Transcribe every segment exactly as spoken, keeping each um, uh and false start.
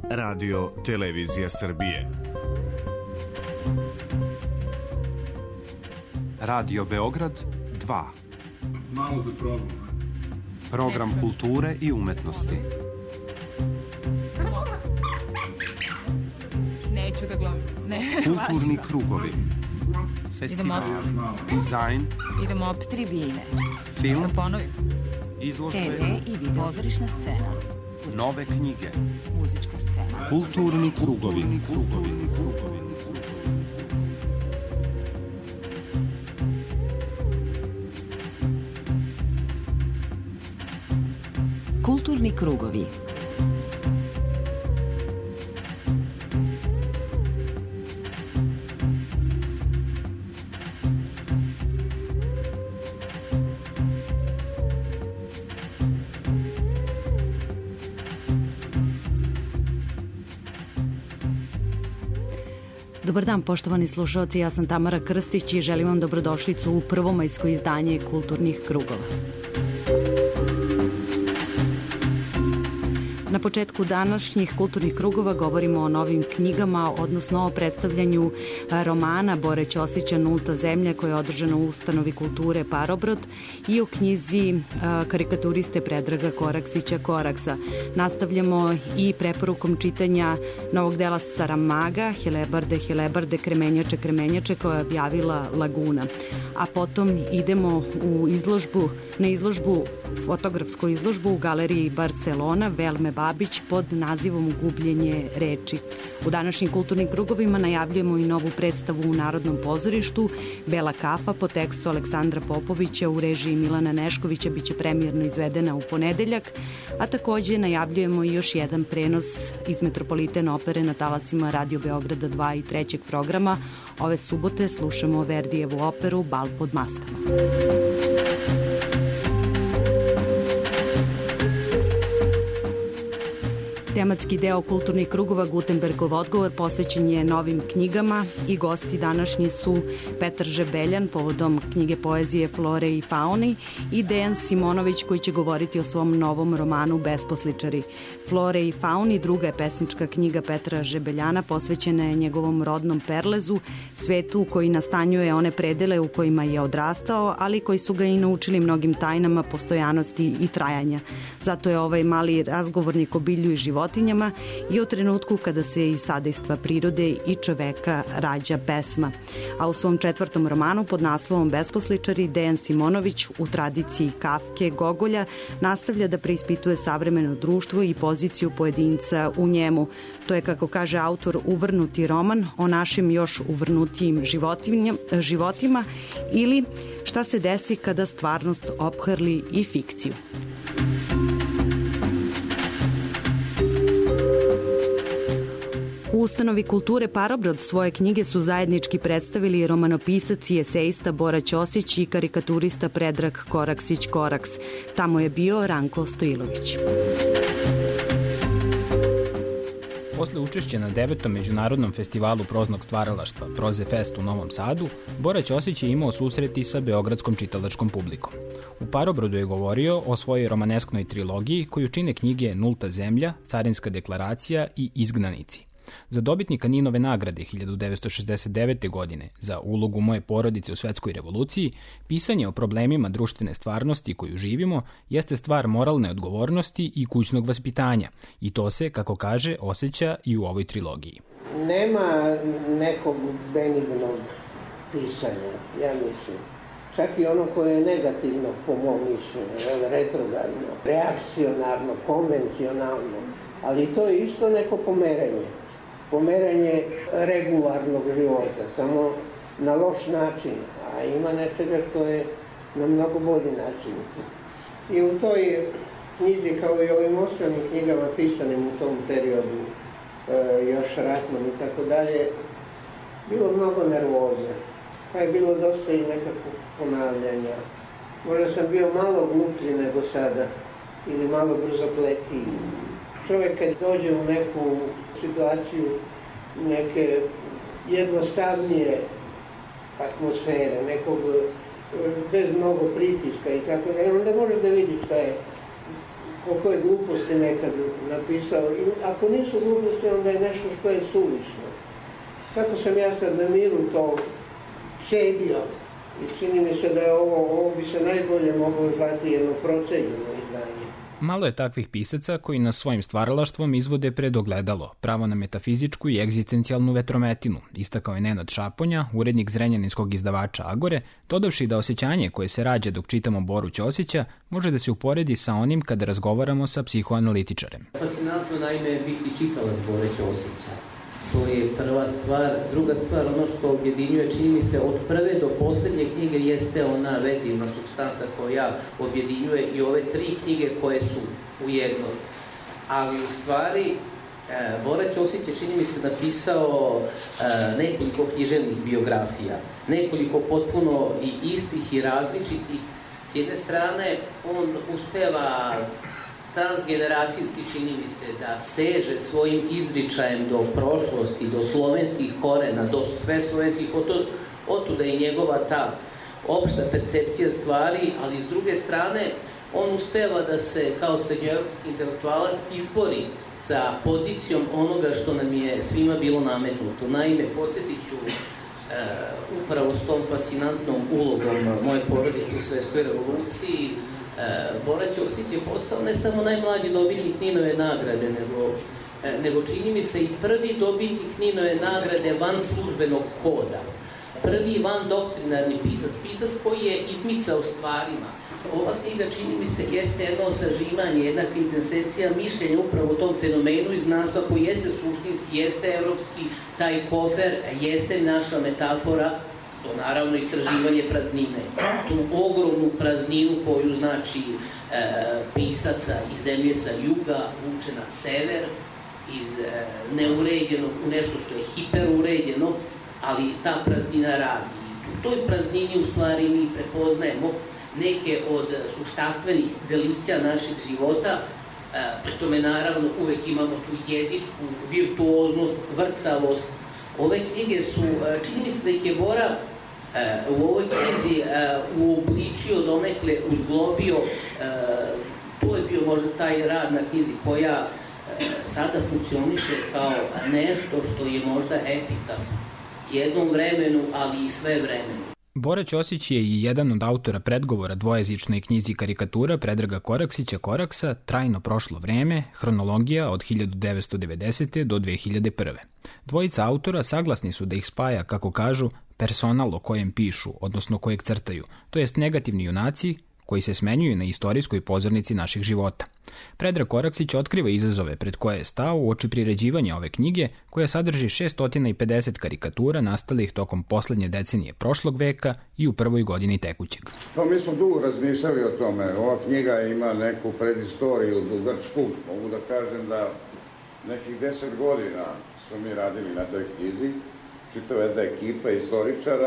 Radio Televizija Srbije. Radio Beograd dva. Malo da probam. Program kulture i umetnosti. Neću da gledam. Ne, kulturni krugovi. Festival, dizajn. Idemo opet tribine. Film. Da ponovim. Izložbe. te ve i video. Pozorišna scena. Nove knjige. Muzička scena. Kulturni krugovi. Krugovi. Krugovi. Kulturni krugovi. Dobar dan, poštovani slušalci, ja sam Tamara Krstić i želim vam dobrodošlicu u prvomajsko izdanje Kulturnih krugova. Na početku današnjih kulturnih krugova govorimo o novim knjigama, odnosno o predstavljanju romana Bore Ćosića Nulta zemlja, koja je održana u ustanovi kulture Parobrod, i o knjizi karikaturiste Predraga Koraksića Koraksa. Nastavljamo i preporukom čitanja novog dela Saramaga, Helebarde, Helebarde, Kremenjače, Kremenjače, koja je objavila Laguna. A potom idemo u izložbu, na izložbu, fotografsku izložbu u galeriji Barcelona Velme Babić pod nazivom Gubljenje reči. U današnjim kulturnim krugovima najavljujemo i novu predstavu u Narodnom pozorištu Bela kafa po tekstu Aleksandra Popovića u režiji Milana Neškovića, biće premijerno izvedena u ponedeljak, a takođe najavljujemo i još jedan prenos iz Metropoliten opere na talasima Radio Beograda dva i trećeg programa. Ove subote slušamo Verdijevu operu Bal pod maskama. Tematski deo kulturnih krugova Gutenbergov odgovor posvećen je novim knjigama i gosti današnji su Petar Žebeljan povodom knjige poezije Flore i fauni i Dejan Simonović koji će govoriti o svom novom romanu Besposličari. Flore i fauni druga je pesnička knjiga Petra Žebeljana, posvećena je njegovom rodnom Perlezu, svetu koji nastanjuje one predele u kojima je odrastao, ali koji su ga i naučili mnogim tajnama postojanosti i trajanja. Zato je ovaj mali razgovornik o bilju i životu i o trenutku kada se iz sadejstva prirode i čoveka rađa pesma. A u svom četvrtom romanu pod naslovom Besposličari Dejan Simonović u tradiciji Kafke, Gogolja nastavlja da preispituje savremeno društvo i poziciju pojedinca u njemu. To je, kako kaže autor, uvrnuti roman o našim još uvrnutijim životima ili šta se desi kada stvarnost ophrli i fikciju. U ustanovi kulture Parobrod svoje knjige su zajednički predstavili romanopisac i esejista Bora Ćosić i karikaturista Predrag Koraksić Koraks. Tamo je bio Ranko Stojilović. Posle učešća na devetom međunarodnom festivalu proznog stvaralaštva Proze Fest u Novom Sadu, Bora Ćosić je imao susreti sa beogradskom čitalačkom publikom. U Parobrodu je govorio o svojoj romanesknoj trilogiji koju čine knjige Nulta zemlja, Carinska deklaracija i Izgnanici. Za dobitnika Ninove nagrade hiljadu devetsto šezdeset devete. godine za ulogu moje porodice u svetskoj revoluciji, pisanje o problemima društvene stvarnosti koju živimo jeste stvar moralne odgovornosti i kućnog vaspitanja i to se, kako kaže, osjeća i u ovoj trilogiji. Nema nekog benignog pisanja, ja mislim. Čak i ono koje je negativno po mom mišljenju, retrogradno, reakcionarno, konvencionalno, ali to je isto neko pomeranje. Pomeranje regularnog života, samo na loš način, a ima nečega što je na mnogo bolji način. I u toj knjizi, kao i ovim ostalim knjigama pisanim u tom periodu, e, još ratnom i tako dalje, bilo mnogo nervoze, pa je bilo dosta i nekakvog ponavljanja. Možda sam bio malo gluplji nego sada, ili malo brzopletiji. Čovjek kad dođe u neku situaciju neke jednostavnije atmosfere, nekog bez mnogo pritiska i tako da, onda može da vidi šta je koliko je gluposti nekad napisao. I ako nisu gluposti, onda je nešto što je suvišno. Kako sam ja sad na miru to cedio. I čini mi se da je ovo, ovo bi se najbolje moglo zvati jedno procenjeno izdanje. Malo je takvih pisaca koji nas svojim stvaralaštvom izvode pred ogledalo, pravo na metafizičku i egzistencijalnu vetrometinu, istakao je Nenad Šaponja, urednik zrenjaninskog izdavača Agore, dodavši da osjećanje koje se rađa dok čitamo Boru Ćosića može da se uporedi sa onim kada razgovaramo sa psihoanalitičarem. Fascinantno naime biti čitalac Bore Ćosića. To je prva stvar. Druga stvar, ono što objedinjuje, čini mi se, od prve do posljednje knjige jeste ona vezivna supstanca koja objedinjuje i ove tri knjige koje su u jednoj. Ali u stvari, Bora Ćosić je, čini mi se, napisao nekoliko književnih biografija, nekoliko potpuno i istih i različitih. S jedne strane, on uspeva transgeneracijski, čini mi se, da seže svojim izričajem do prošlosti, do slovenskih korena, do sve slovenskih, otuda i njegova ta opšta percepcija stvari, ali s druge strane, on uspeva da se, kao srednjoevropski intelektualac, izbori sa pozicijom onoga što nam je svima bilo nametnuto. Naime, podsjetit ću e, upravo s tom fascinantnom ulogom moje porodice u Svetskoj revoluciji. Bora Ćosić je postao ne samo najmlađi dobitnik Ninove nagrade, nego, nego čini mi se i prvi dobitnik Ninove nagrade van službenog koda. Prvi van doktrinarni pisac, pisac koji je izmicao stvarima. Ova knjiga, čini mi se, jeste jedno osaživanje, jedna kvintesencija mišljenja upravo o tom fenomenu iznanstva koji jeste suštinski, jeste evropski, taj kofer, jeste naša metafora. To naravno istraživanje praznine, tu ogromnu prazninu koju znači e, pisaca iz zemlje sa juga vuče na sever, iz e, neuređenog u nešto što je hiperuređeno, ali ta praznina radi. U toj praznini u stvari mi prepoznajemo neke od suštanstvenih delića našeg života, e, pri tome naravno uvek imamo tu jezičku virtuoznost, vrcavost. Ove knjige su, čini mi se da ih je Bora u ovoj knjizi uobličio, donekle uzglobio. To je bio možda taj rad na knjizi koja sada funkcioniše kao nešto što je možda epitaf jednom vremenu, ali i sve vremenu. Bora Ćosić je i jedan od autora predgovora dvojezičnoj knjizi karikatura Predraga Koraksića Koraksa Trajno prošlo vreme, hronologija od hiljadu devetsto devedesete. do dve hiljade prve. Dvojica autora saglasni su da ih spaja, kako kažu, personal o kojem pišu, odnosno kojeg crtaju, to jest negativni junaci koji se smenjuju na istorijskoj pozornici naših života. Predrag Koraksić otkriva izazove pred koje je stao uoči priređivanja ove knjige, koja sadrži šesto pedeset karikatura nastalih tokom poslednje decenije prošlog veka i u prvoj godini tekućeg. Pa mi smo dugo razmišljali o tome. Ova knjiga ima neku predistoriju dugačku. Mogu da kažem da nekih deset godina su mi radili na toj knjizi, čitava jedna ekipa istoričara.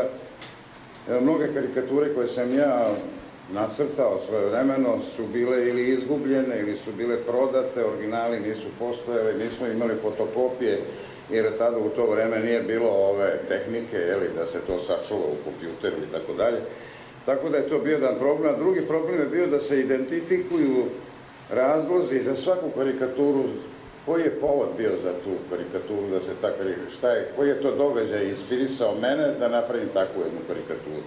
Mnoge karikature koje sam ja nacrtao svojevremeno su bile ili izgubljene ili su bile prodate, originali nisu postojali, nismo imali fotokopije jer tada u to vreme nije bilo ove tehnike, jeli, da se to sačuva u kompjuteru i tako dalje. Tako da je to bio jedan problem. A drugi problem je bio da se identifikuju razlozi za svaku karikaturu, koji je povod bio za tu karikaturu, da se ta karikatura, šta je, koji je to događaj inspirisao mene da napravim takvu jednu karikaturu.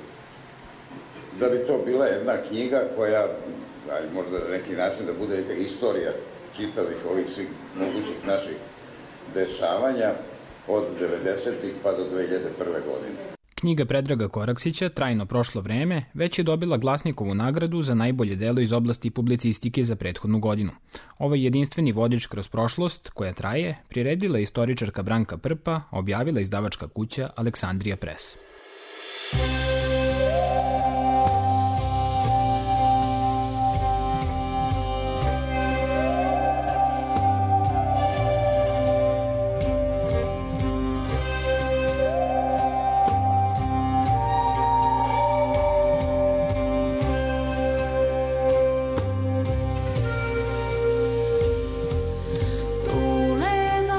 Da bi to bila jedna knjiga koja, možda na neki način da bude neka istorija čitavih ovih svih mogućih naših dešavanja od devedesetih pa do dve hiljade prve. godine. Knjiga Predraga Koraksića Trajno prošlo vreme već je dobila Glasnikovu nagradu za najbolje delo iz oblasti publicistike za prethodnu godinu. Ovaj jedinstveni vodič kroz prošlost, koja traje, priredila istoričarka Branka Prpa, objavila izdavačka kuća Aleksandrija Press.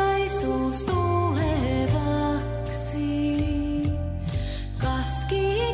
Tulevaisuus tulevaksi, kaski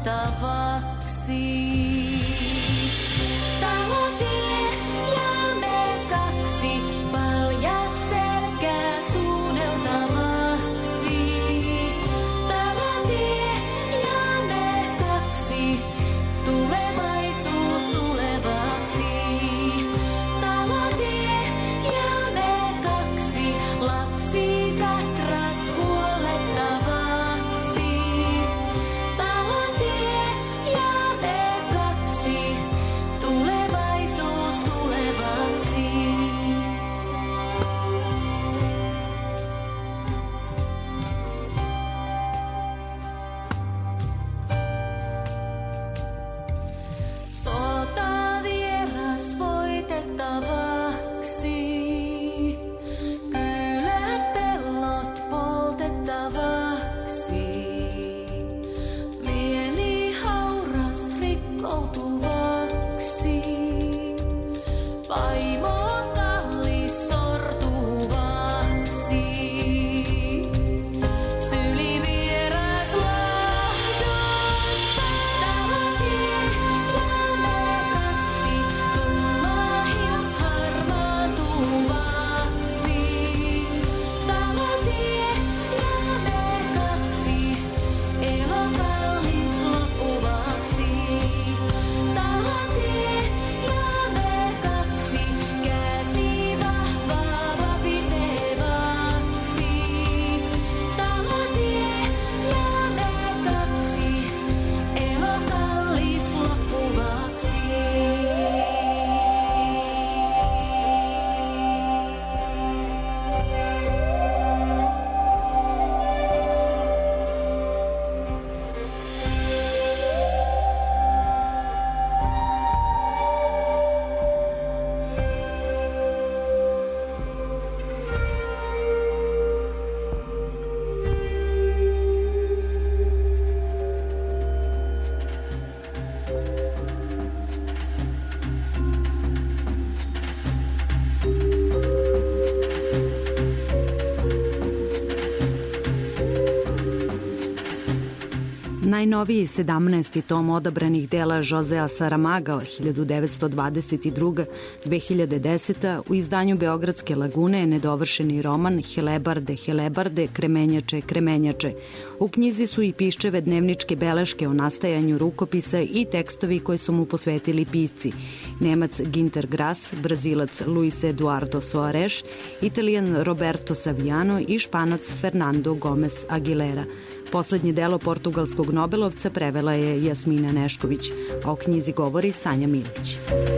Najnoviji sedamnaesti tom odabranih dela Josea Saramaga hiljadu devetsto dvadeset druga do dve hiljade deseta u izdanju Beogradske lagune je nedovršeni roman Helebarde, Helebarde, Kremenjače, Kremenjače. U knjizi su i Piščeve dnevničke beleške o nastajanju rukopisa i tekstovi koje su mu posvetili pisci. Nemac Ginter Grass, Brazilac Luis Eduardo Soares, Italijan Roberto Saviano i Španac Fernando Gomez Aguilera. Poslednje delo portugalskog Nobelovca prevela je Jasmina Nešković, a o knjizi govori Sanja Milić.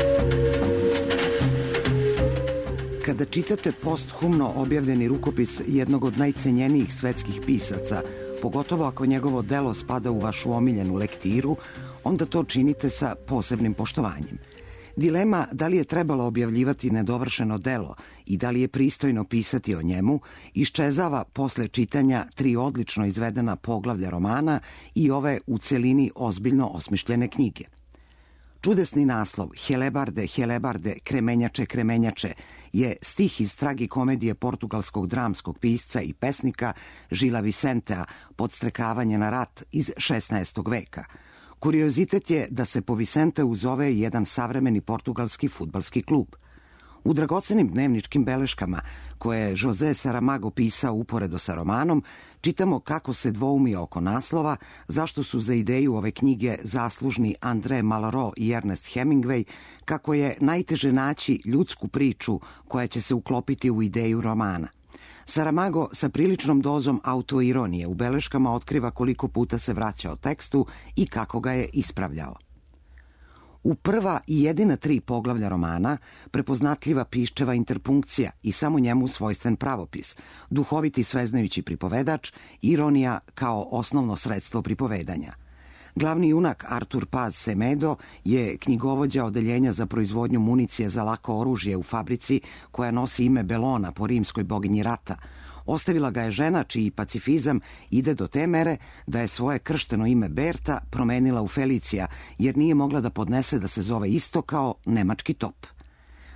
Kada čitate posthumno objavljeni rukopis jednog od najcenjenijih svetskih pisaca, pogotovo ako njegovo delo spada u vašu omiljenu lektiru, onda to činite sa posebnim poštovanjem. Dilema da li je trebalo objavljivati nedovršeno delo i da li je pristojno pisati o njemu iščezava posle čitanja tri odlično izvedena poglavlja romana i ove u celini ozbiljno osmišljene knjige. Čudesni naslov Helebarde, Helebarde, Kremenjače, Kremenjače je stih iz tragikomedije portugalskog dramskog pisca i pesnika Žila Vicentea Podstrekavanje na rat iz šesnaestog veka. Kuriozitet je da se po Vicenteu zove jedan savremeni portugalski fudbalski klub. U dragocenim dnevničkim beleškama, koje je José Saramago pisao uporedo sa romanom, čitamo kako se dvoumi oko naslova, zašto su za ideju ove knjige zaslužni André Malraux i Ernest Hemingway, kako je najteže naći ljudsku priču koja će se uklopiti u ideju romana. Saramago sa priličnom dozom autoironije u beleškama otkriva koliko puta se vraćao tekstu i kako ga je ispravljao. U prva i jedina tri poglavlja romana prepoznatljiva Piščeva interpunkcija i samo njemu svojstven pravopis, duhoviti sveznajući pripovedač, ironija kao osnovno sredstvo pripovedanja. Glavni junak Artur Paz Semedo je knjigovođa odeljenja za proizvodnju municije za lako oružje u fabrici koja nosi ime Belona po rimskoj boginji rata. Ostavila ga je žena čiji pacifizam ide do te mere da je svoje kršteno ime Berta promenila u Felicija jer nije mogla da podnese da se zove isto kao nemački top.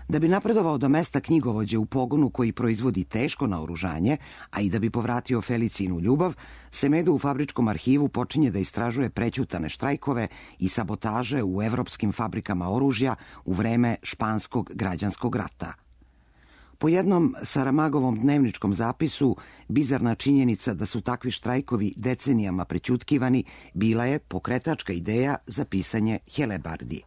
Da bi napredovao do mesta knjigovođe u pogonu koji proizvodi teško naoružanje, a i da bi povratio Felicinu ljubav, Semedo u fabričkom arhivu počinje da istražuje prećutane štrajkove i sabotaže u evropskim fabrikama oružja u vreme Španskog građanskog rata. Po jednom Saramagovom dnevničkom zapisu, bizarna činjenica da su takvi štrajkovi decenijama prećutkivani bila je pokretačka ideja za pisanje Helebardi.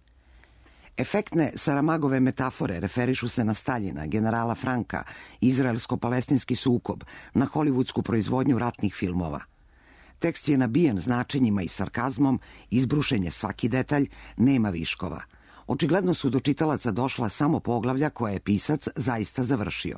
Efektne Saramagove metafore referišu se na Staljina, generala Franka, izraelsko-palestinski sukob, na hollywoodsku proizvodnju ratnih filmova. Tekst je nabijen značenjima i sarkazmom, izbrušen je svaki detalj, nema viškova. Očigledno su do čitalaca došla samo poglavlja koje je pisac zaista završio.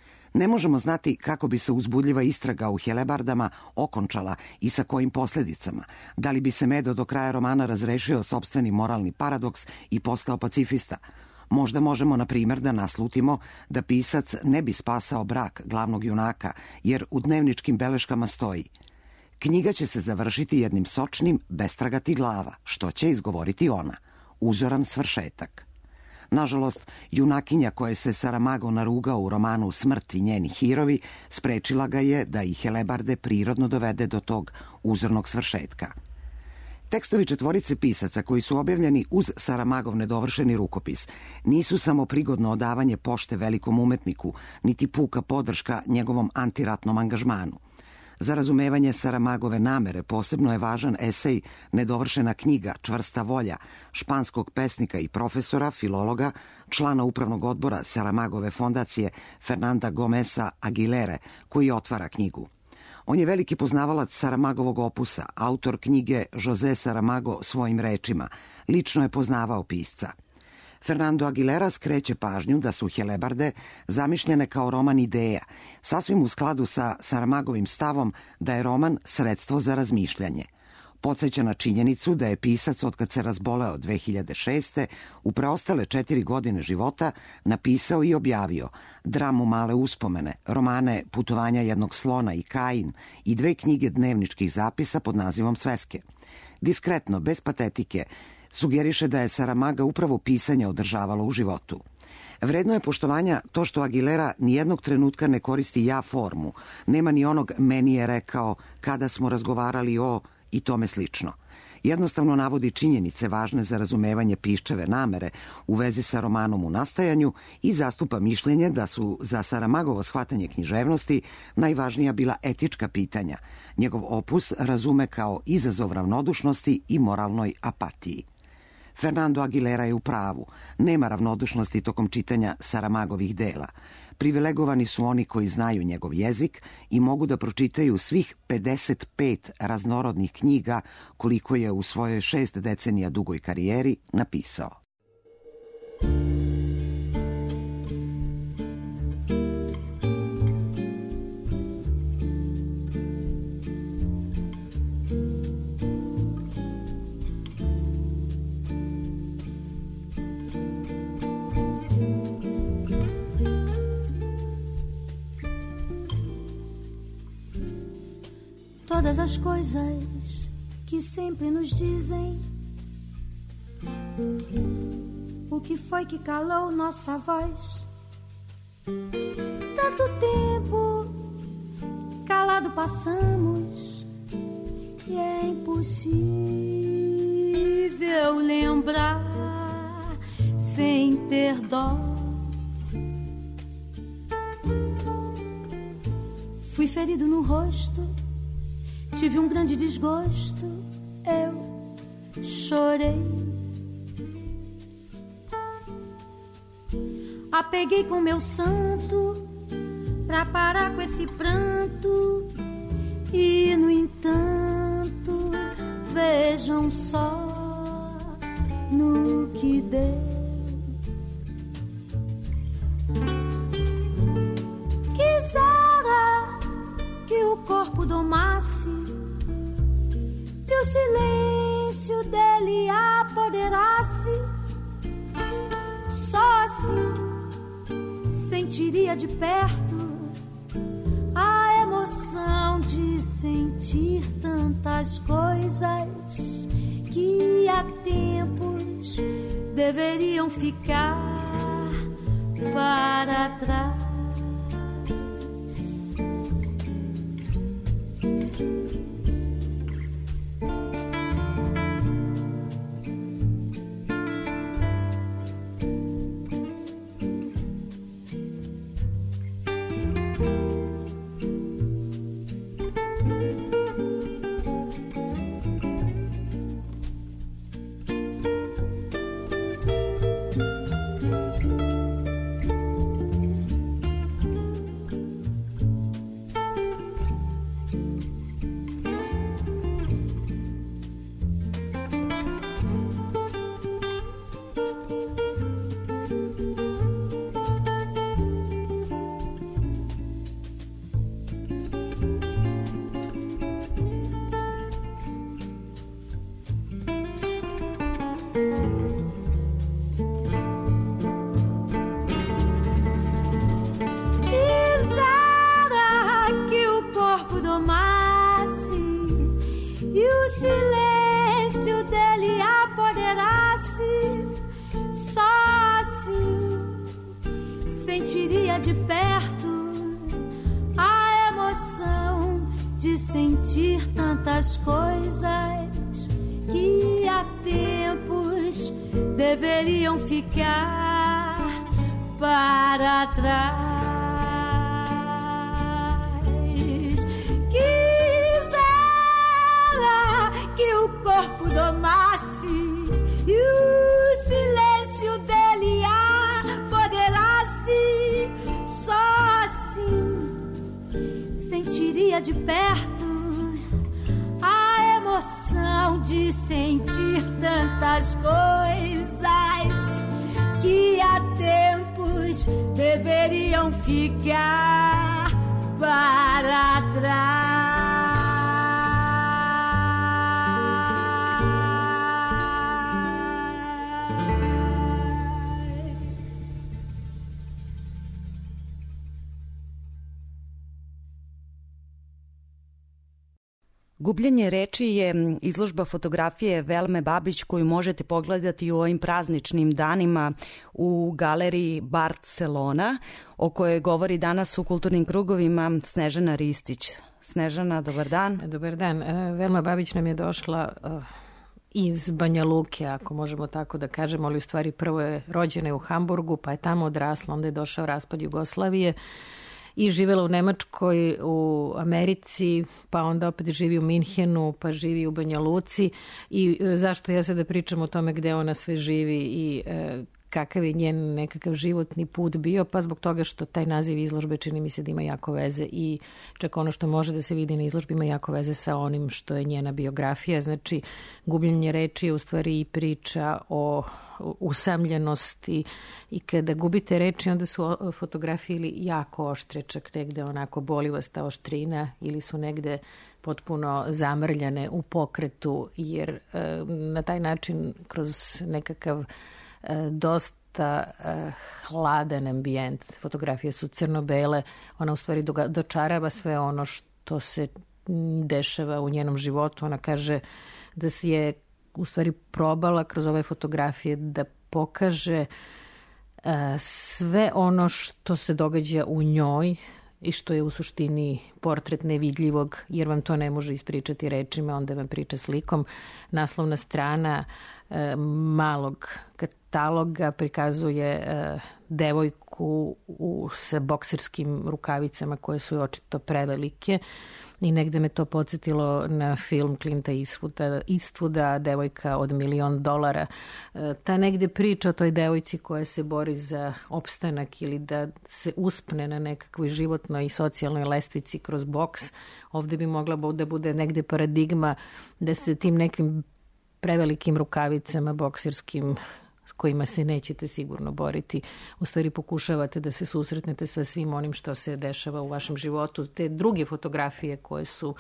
Ne možemo znati kako bi se uzbudljiva istraga u Helebardama okončala i sa kojim posljedicama. Da li bi Semedo do kraja romana razrešio sopstveni moralni paradoks i postao pacifista? Možda možemo, na primjer, da naslutimo da pisac ne bi spasao brak glavnog junaka, jer u dnevničkim beleškama stoji: knjiga će se završiti jednim sočnim bestragati glava, što će izgovoriti ona. Uzoran svršetak. Nažalost, junakinja koje se Saramago narugao u romanu Smrt i njeni hirovi sprečila ga je da i Helebarde prirodno dovede do tog uzornog svršetka. Tekstovi četvorice pisaca koji su objavljeni uz Saramagov nedovršeni rukopis nisu samo prigodno odavanje pošte velikom umetniku, niti puka podrška njegovom antiratnom angažmanu. Za razumevanje Saramagove namere posebno je važan esej Nedovršena knjiga, čvrsta volja, španskog pesnika i profesora, filologa, člana upravnog odbora Saramagove fondacije Fernanda Gomesa Aguilere, koji otvara knjigu. On je veliki poznavalac Saramagovog opusa, autor knjige José Saramago svojim rečima. Lično je poznavao pisca. Fernando Aguilera skreće pažnju da su Helebarde zamišljene kao roman ideja, sasvim u skladu sa Saramagovim stavom da je roman sredstvo za razmišljanje. Podseća na činjenicu da je pisac, otkad se razboleo dve hiljade šeste. u preostale četiri godine života napisao i objavio dramu Male uspomene, romane Putovanja jednog slona i Kain i dve knjige dnevničkih zapisa pod nazivom Sveske. Diskretno, bez patetike, sugeriše da je Saramaga upravo pisanje održavalo u životu. Vredno je poštovanja to što Aguilera nijednog trenutka ne koristi ja formu, nema ni onog meni je rekao, kada smo razgovarali o i tome slično. Jednostavno navodi činjenice važne za razumevanje piščeve namere u vezi sa romanom u nastajanju i zastupa mišljenje da su za Saramagovo shvatanje književnosti najvažnija bila etička pitanja. Njegov opus razume kao izazov ravnodušnosti i moralnoj apatiji. Fernando Aguilera je u pravu. Nema ravnodušnosti tokom čitanja Saramagovih dela. Privilegovani su oni koji znaju njegov jezik i mogu da pročitaju svih pedeset pet raznorodnih knjiga koliko je u svojoj šest decenija dugoj karijeri napisao. Todas as coisas que sempre nos dizem, o que foi que calou nossa voz? Tanto tempo calado passamos e é impossível lembrar sem ter dó. Fui ferido no rosto, tive um grande desgosto, eu chorei. Apeguei com meu santo pra parar com esse pranto e, no entanto, vejam só no que deu. Quisera que o corpo domasse e o silêncio dele apoderasse. Só assim sentiria de perto a emoção de sentir tantas coisas que há tempos deveriam ficar para trás. De perto a emoção de sentir tantas coisas que há tempos deveriam ficar para trás. Quisera que o corpo domasse e o silêncio dele apoderasse. Só assim sentiria de perto a emoção de sentir tantas coisas que há tempos deveriam ficar para trás. Gubljenje reči je izložba fotografije Velme Babić koju možete pogledati u ovim prazničnim danima u galeriji Barcelona, o kojoj govori danas u kulturnim krugovima Snežana Ristić. Snežana, dobar dan. Dobar dan. Velma Babić nam je došla iz Banja Luke, ako možemo tako da kažemo, ali u stvari prvo je rođena u Hamburgu, pa je tamo odrasla, onda je došao raspad Jugoslavije i živjela u Nemačkoj, u Americi, pa onda opet živi u Minhenu, pa živi u Banja Luci. I zašto ja sada pričam o tome gde ona sve živi i e, kakav je njen nekakav životni put bio, pa zbog toga što taj naziv izložbe čini mi se da ima jako veze i čak ono što može da se vidi na izložbi ima jako veze sa onim što je njena biografija. Znači, gubljenje reči je u stvari i priča o usamljenosti i kada gubite reči onda su fotografije ili jako oštre, čak negde onako bolivasta oštrina ili su negde potpuno zamrljane u pokretu, jer e, na taj način kroz nekakav e, dosta e, hladan ambijent, fotografije su crno-bele, ona u stvari dočarava sve ono što se dešava u njenom životu. Ona kaže da si je u stvari probala kroz ove fotografije da pokaže uh, sve ono što se događa u njoj i što je u suštini portret nevidljivog, jer vam to ne može ispričati rečima, onda vam priča slikom. Naslovna strana uh, malog kataloga prikazuje uh, devojku u, sa bokserskim rukavicama koje su očito prevelike. I negde me to podsjetilo na film Clinta Eastwooda, Eastwooda devojka od milion dolara. Ta negde priča o toj devojci koja se bori za opstanak ili da se uspne na nekakvoj životnoj i socijalnoj lestvici kroz boks. Ovde bi mogla da bude negde paradigma da se tim nekim prevelikim rukavicama bokserskim kojima se nećete sigurno boriti. U stvari pokušavate da se susretnete sa svim onim što se dešava u vašem životu. Te druge fotografije koje su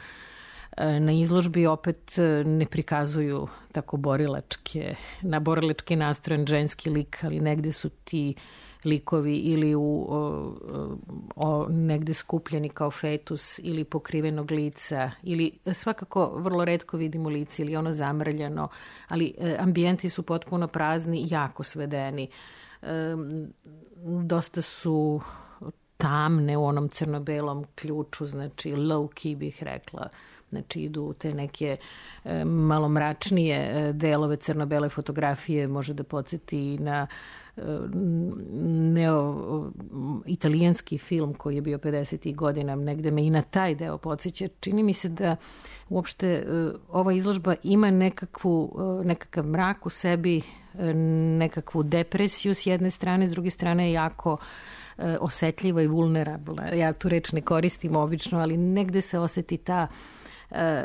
na izložbi opet ne prikazuju tako borilačke, na borilački nastrojen ženski lik, ali negde su ti likovi ili u, o, o, negde skupljeni kao fetus ili pokrivenog lica ili svakako vrlo retko vidimo lice ili ono zamrljano, ali e, ambijenti su potpuno prazni, jako svedeni. dosta su tamne u onom crno-belom ključu, znači low key bih rekla. Znači idu u te neke e, malo mračnije e, delove crno-bele fotografije, može da podsjeti na e, neo italijanski film koji je bio pedesetih godina, negde me i na taj deo podsjeća. Čini mi se da uopšte e, ova izložba ima nekakvu, e, nekakav mrak u sebi, e, nekakvu depresiju s jedne strane, s druge strane je jako e, osetljiva i vulnerabla. Ja tu reč ne koristim obično, ali negde se oseti ta Uh,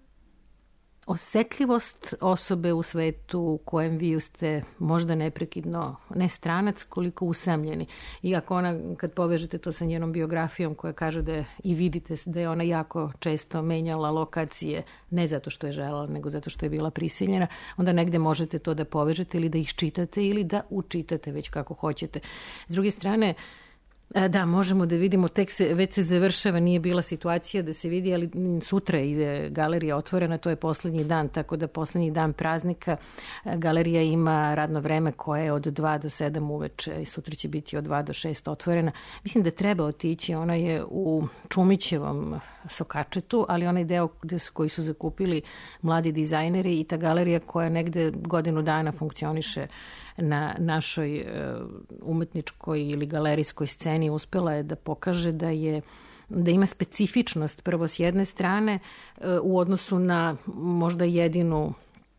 osetljivost osobe u svetu u kojem vi ste možda neprekidno ne stranac koliko usamljeni. Iako ona, kad povežete to sa njenom biografijom koja kaže da je, i vidite da je ona jako često menjala lokacije, ne zato što je želela, nego zato što je bila prisiljena, onda negde možete to da povežete ili da ih čitate ili da učitate već kako hoćete. S druge strane, da, možemo da vidimo, tek se, već se završava, nije bila situacija da se vidi, ali sutra je galerija otvorena, to je poslednji dan, tako da poslednji dan praznika galerija ima radno vreme koje je od dva do sedam uveče i sutra će biti od dva do šest otvorena. Mislim da treba otići, ona je u Čumićevom Sokačetu, ali onaj deo gde su, koji su zakupili mladi dizajneri i ta galerija koja negde godinu dana funkcioniše na našoj umetničkoj ili galerijskoj sceni uspela je da pokaže da je da ima specifičnost prvo s jedne strane u odnosu na možda jedinu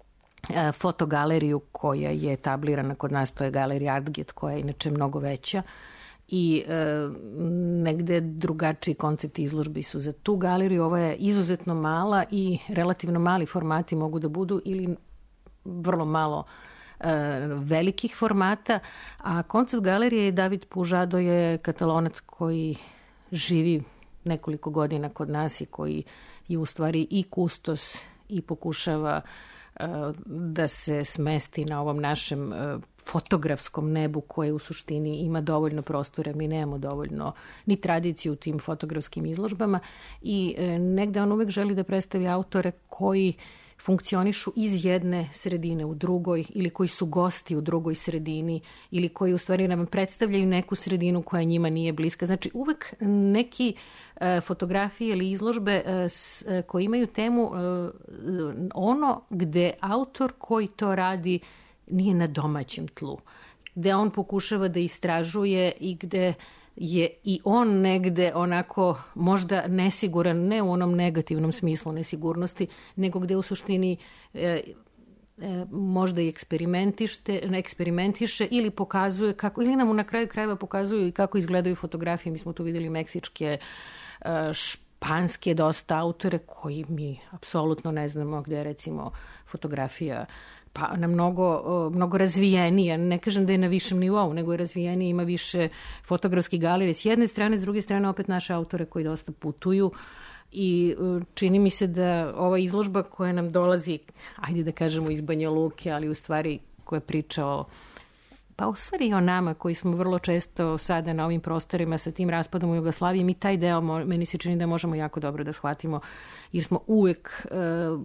fotogaleriju koja je etablirana kod nas, to je galerija Artget koja je inače mnogo veća i e, negde drugačiji koncepti izložbi su za tu galeriju. Ova je izuzetno mala i relativno mali formati mogu da budu ili vrlo malo velikih formata, a koncept galerije je David Pužado je Katalonac koji živi nekoliko godina kod nas i koji je u stvari i kustos i pokušava da se smesti na ovom našem fotografskom nebu koje u suštini ima dovoljno prostora, mi nemamo dovoljno ni tradiciju u tim fotografskim izložbama i negde on uvek želi da predstavi autore koji funkcionišu iz jedne sredine u drugoj ili koji su gosti u drugoj sredini ili koji u stvari nam predstavljaju neku sredinu koja njima nije bliska. Znači uvek neki e, fotografije ili izložbe e, s, e, koji imaju temu e, ono gde autor koji to radi nije na domaćem tlu, gde on pokušava da istražuje i gde je i on negde onako možda nesiguran, ne u onom negativnom smislu nesigurnosti, nego gde u suštini e, e, možda i eksperimentište, ne eksperimentiše ili pokazuje kako, ili nam na kraju krajeva pokazuju i kako izgledaju fotografije. Mi smo tu videli meksičke, e, španske dosta autore koji mi apsolutno ne znamo gde je recimo fotografija pa na mnogo, mnogo razvijenija, ne kažem da je na višem nivou, nego je razvijenija, ima više fotografskih galerija s jedne strane, s druge strane opet naše autore koji dosta putuju i čini mi se da ova izložba koja nam dolazi, ajde da kažemo iz Banja Luke, ali u stvari koja priča o pa u stvari i o nama koji smo vrlo često sada na ovim prostorima sa tim raspadom u Jugoslaviji, mi taj deo meni se čini da možemo jako dobro da shvatimo jer smo uvek e,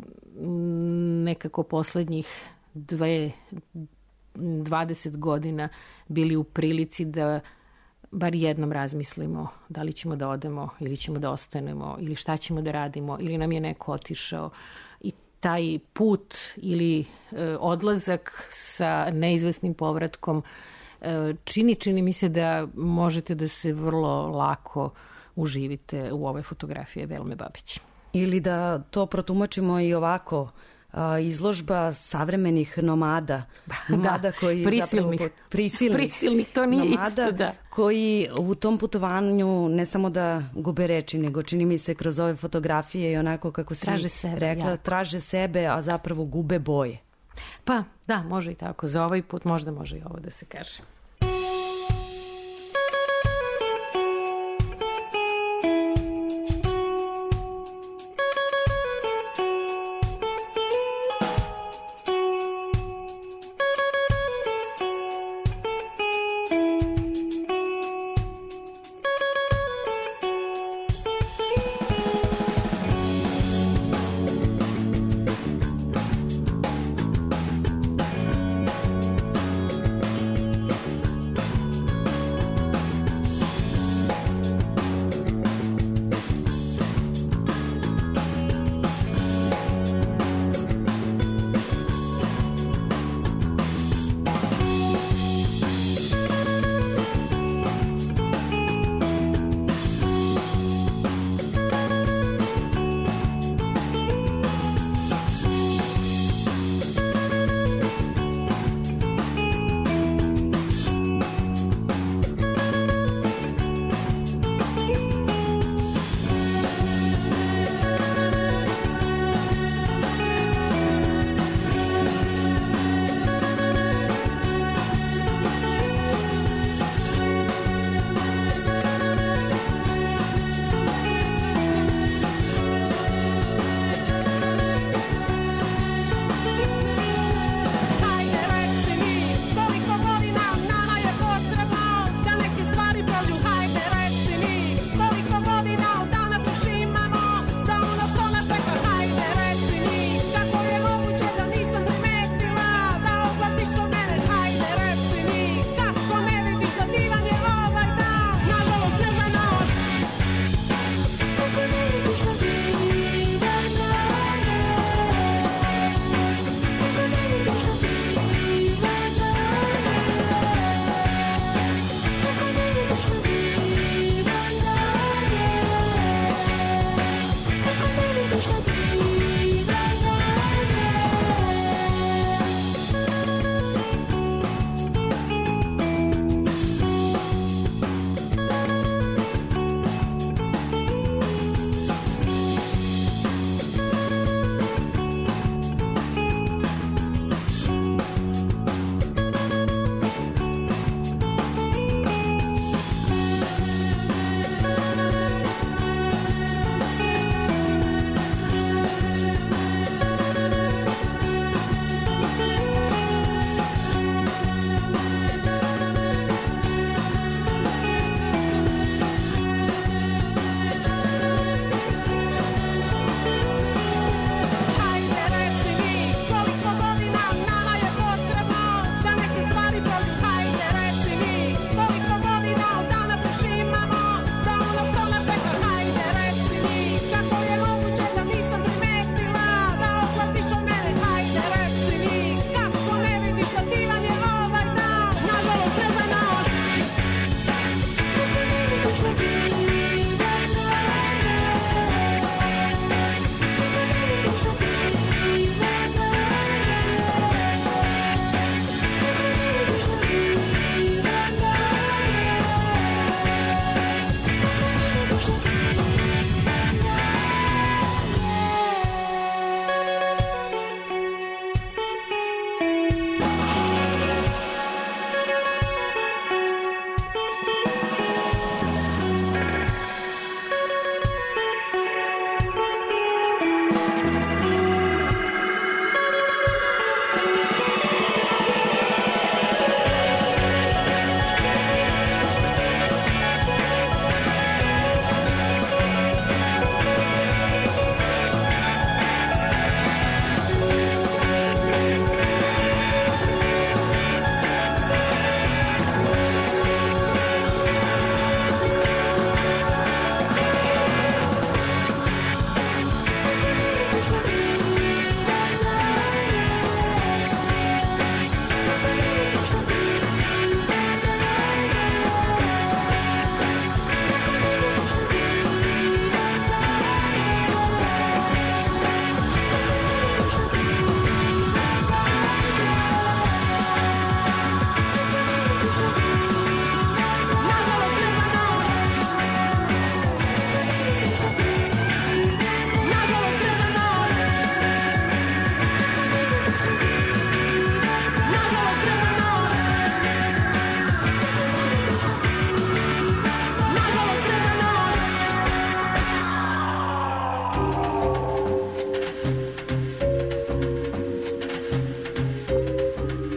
nekako poslednjih dve, dvadeset godina bili u prilici da bar jednom razmislimo da li ćemo da odemo ili ćemo da ostanemo ili šta ćemo da radimo ili nam je neko otišao i taj put ili e, odlazak sa neizvesnim povratkom e, čini, čini mi se da možete da se vrlo lako uživite u ove fotografije Velme Babić. Ili da to protumačimo i ovako, izložba savremenih nomada. Nomada da, koji prisilnih. Zapravo, prisilnih. Prisilnih, to nije nomada, isto, da. Koji u tom putovanju ne samo da gube reči, nego čini mi se kroz ove fotografije i onako kako si traže sebe, rekla, jako. traže sebe, a zapravo gube boje. Pa, da, može i tako. Za ovaj put možda može i ovo da se kaže.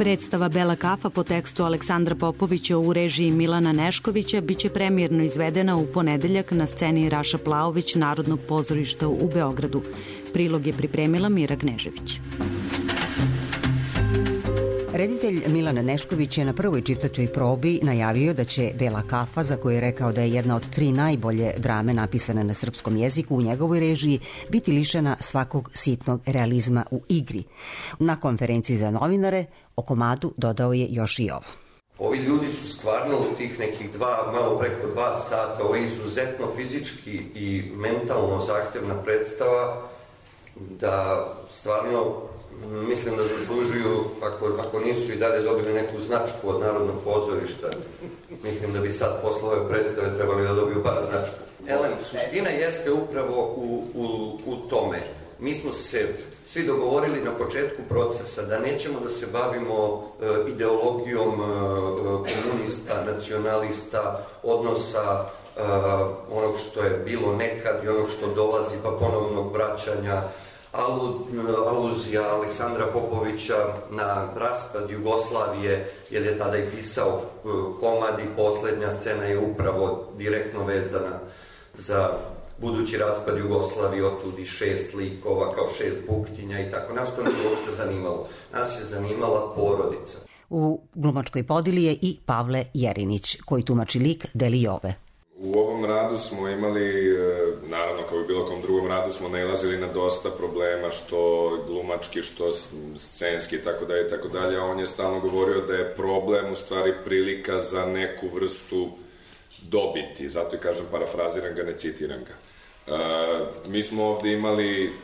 Predstava Bela kafa po tekstu Aleksandra Popovića u režiji Milana Neškovića biće premijerno izvedena u ponedeljak na sceni Raša Plaović Narodnog pozorišta u Beogradu. Prilog je pripremila Mira Gnežević. Reditelj Milan Nešković je na prvoj čitačoj probi najavio da će Bela kafa, za koju je rekao da je jedna od tri najbolje drame napisane na srpskom jeziku u njegovoj režiji, biti lišena svakog sitnog realizma u igri. Na konferenciji za novinare o komadu dodao je još i ovo. Ovi ljudi su stvarno u tih nekih dva, malo preko dva sata, ovo je izuzetno fizički i mentalno zahtevna predstava, da stvarno mislim da zaslužuju, ako, ako nisu i dalje dobili neku značku od Narodnog pozorišta, mislim da bi sad posle ove predstave trebali da dobiju bar značku. Elem, suština jeste upravo u, u, u tome. Mi smo se svi dogovorili na početku procesa da nećemo da se bavimo e, ideologijom e, komunista, nacionalista, odnosa e, onog što je bilo nekad i onog što dolazi, pa ponovnog vraćanja, Alu, aluzija Aleksandra Popovića na raspad Jugoslavije, jer je tada i pisao komad i poslednja scena je upravo direktno vezana za budući raspad Jugoslavije, otud i šest likova kao šest buktinja i tako. Nas to nije uopšte zanimalo. Nas je zanimala porodica. U glumačkoj podili je i Pavle Jerinić, koji tumači lik Deli Jove. U ovom radu smo imali, naravno kao i bilo kom drugom radu, smo nailazili na dosta problema, što glumački, što scenski i tako dalje i tako dalje, a on je stalno govorio da je problem u stvari prilika za neku vrstu dobiti, zato i kažem parafraziram ga, ne citiram ga. E, mi smo ovde imali, e,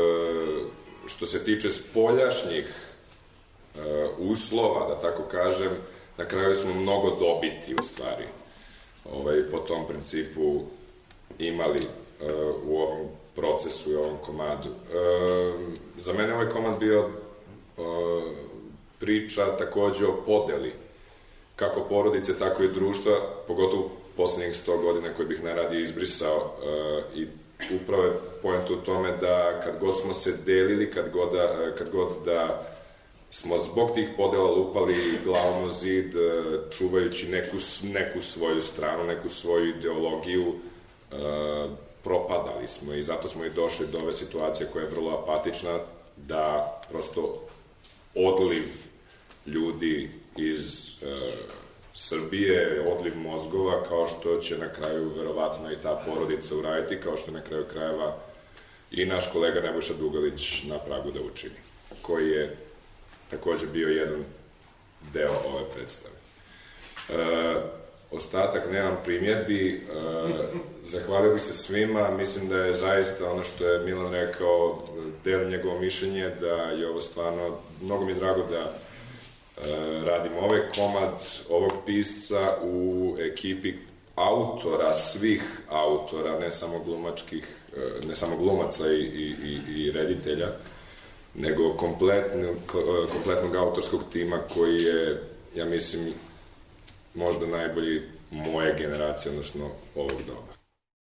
što se tiče spoljašnjih e, uslova, da tako kažem, na kraju smo mnogo dobiti u stvari. Ovaj, po tom principu imali uh, u ovom procesu i ovom komadu. Uh, za mene ovaj komad bio uh, priča takođe o podeli kako porodice, tako i društva, pogotovo poslednjih sto godina koje bih najradije izbrisao uh, i upravo je point u tome da kad god smo se delili, kad god da, kad god da smo zbog tih podela lupali glavom u zid, čuvajući neku, neku svoju stranu, neku svoju ideologiju, uh, propadali smo i zato smo i došli do ove situacije koja je vrlo apatična, da prosto odliv ljudi iz uh, Srbije, odliv mozgova, kao što će na kraju verovatno i ta porodica uraditi, kao što na kraju krajeva i naš kolega Nebojša Dugalić na pragu da učini, koji je takođe bio jedan deo ove predstave. E, ostatak nemam primjedbi, e, zahvalio bih se svima, mislim da je zaista ono što je Milan rekao, delim njegovo mišljenje, da je ovo stvarno, mnogo mi je drago da e, radim ovaj komad ovog pisca u ekipi autora, svih autora, ne samo glumačkih, ne samo glumaca i, i, i, i reditelja, nego kompletnog, kompletnog autorskog tima koji je, ja mislim, možda najbolji moje generacije, odnosno ovog doba.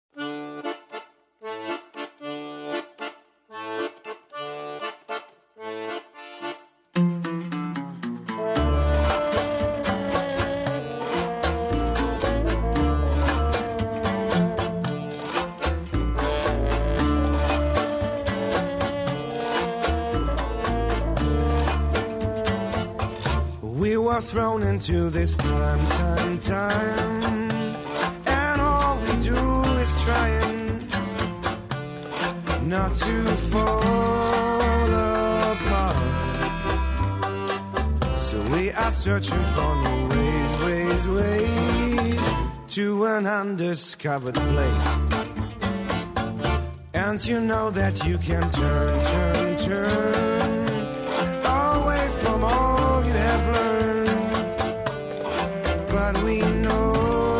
Thrown into this time, time, time, and all we do is trying not to fall apart. So we are searching for new ways, ways, ways to an undiscovered place. And you know that you can turn, turn, turn away from all you have learned. But we know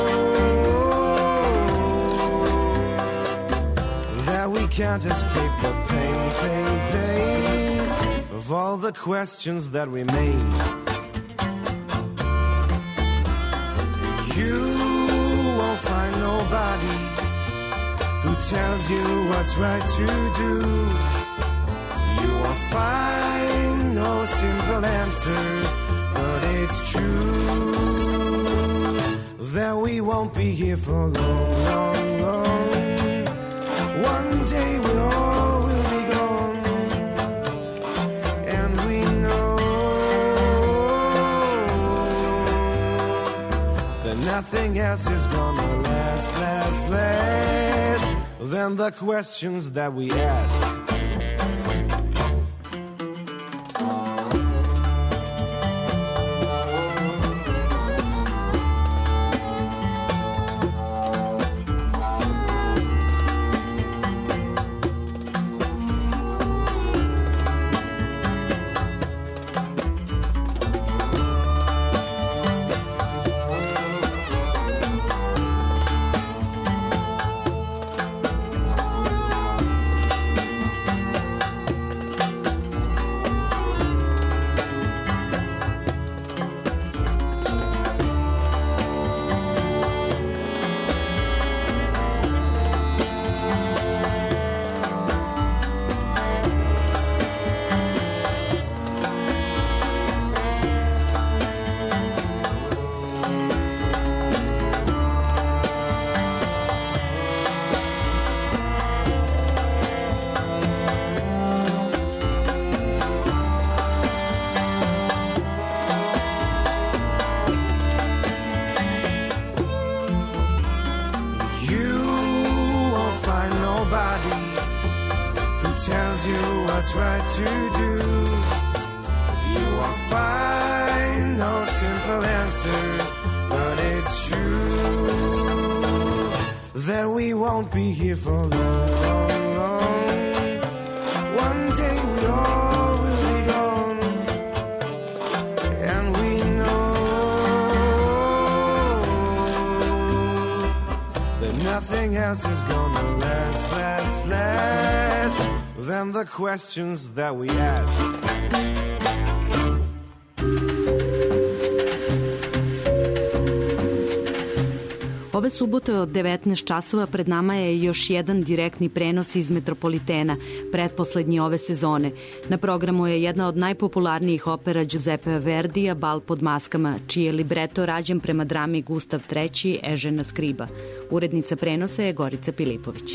that we can't escape the pain, pain, pain of all the questions that remain. You won't find nobody who tells you what's right to do. You won't find no simple answer it's true that we won't be here for long, long, long. One day we all will be gone, and we know that nothing else is gonna last, last, last than the questions that we ask. Tells you what's right to do. You will find no simple answer, but it's true that we won't be here for long, long, long. One day we all will be gone, and we know that nothing else is gonna last, last, last than the questions that we ask. Ove subote od devetnaest časova pred nama je još jedan direktni prenos iz Metropolitena, pretposlednji ove sezone. Na programu je jedna od najpopularnijih opera Giuseppea Verdija, Bal pod maskama, čiji je libreto rađen prema drami Gustav treći, Ežena Skriba. Urednica prenosa je Gorica Pilipović.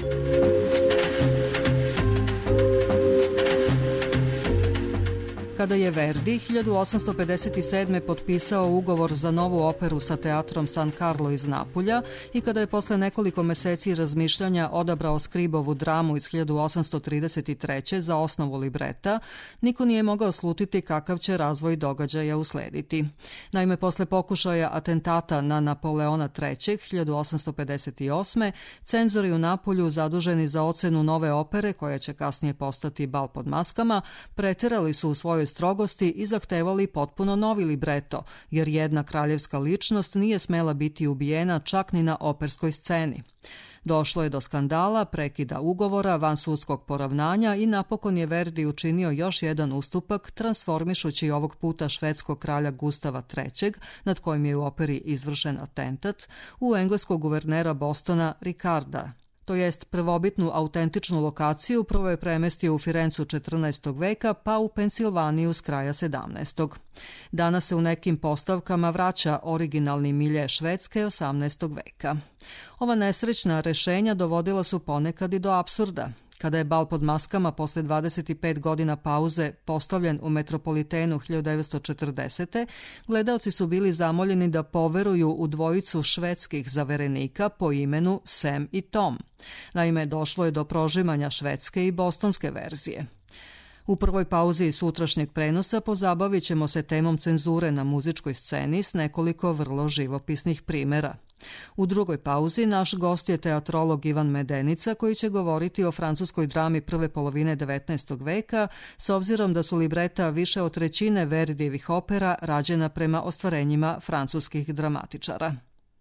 Kada je Verdi hiljadu osamsto pedeset sedme. potpisao ugovor za novu operu sa teatrom San Carlo iz Napulja i kada je posle nekoliko meseci razmišljanja odabrao Skribovu dramu iz hiljadu osamsto trideset treće. za osnovu libreta, niko nije mogao slutiti kakav će razvoj događaja uslediti. Naime, posle pokušaja atentata na Napoleona trećeg. hiljadu osamsto pedeset osme. cenzori u Napulju zaduženi za ocenu nove opere, koja će kasnije postati Bal pod maskama, preterali su u svojoj strogosti i zahtevali potpuno novi libreto, jer jedna kraljevska ličnost nije smela biti ubijena čak ni na operskoj sceni. Došlo je do skandala, prekida ugovora, vansudskog poravnanja i napokon je Verdi učinio još jedan ustupak, transformišući ovog puta švedskog kralja Gustava trećeg, nad kojim je u operi izvršen atentat, u engleskog guvernera Bostona Ricarda. To jest prvobitnu autentičnu lokaciju prvo je premestio u Firencu četrnaestog veka, pa u Pensilvaniju s kraja sedamnaestog. Danas se u nekim postavkama vraća originalni milje Švedske osamnaestog veka. Ova nesrećna rešenja dovodila su ponekad i do apsurda. Kada je Bal pod maskama posle dvadeset pet godina pauze postavljen u Metropolitenu hiljadu devetsto četrdesete. gledaoci su bili zamoljeni da poveruju u dvojicu švedskih zaverenika po imenu Sam i Tom. Naime, došlo je do prožimanja švedske i bostonske verzije. U prvoj pauzi sutrašnjeg prenosa pozabavit ćemo se temom cenzure na muzičkoj sceni s nekoliko vrlo živopisnih primera. U drugoj pauzi naš gost je teatrolog Ivan Medenica, koji će govoriti o francuskoj drami prve polovine devetnaestog veka, s obzirom da su libreta više od trećine Verdijevih opera rađena prema ostvarenjima francuskih dramatičara.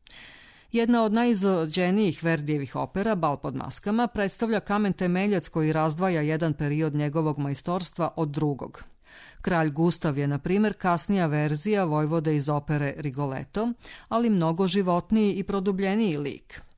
Jedna od najizvođenijih Verdijevih opera, Bal pod maskama, predstavlja kamen temeljac koji razdvaja jedan period njegovog majstorstva od drugog. Kralj Gustav je, na primjer, kasnija verzija vojvode iz opere Rigoletto, ali mnogo životniji i produbljeniji lik.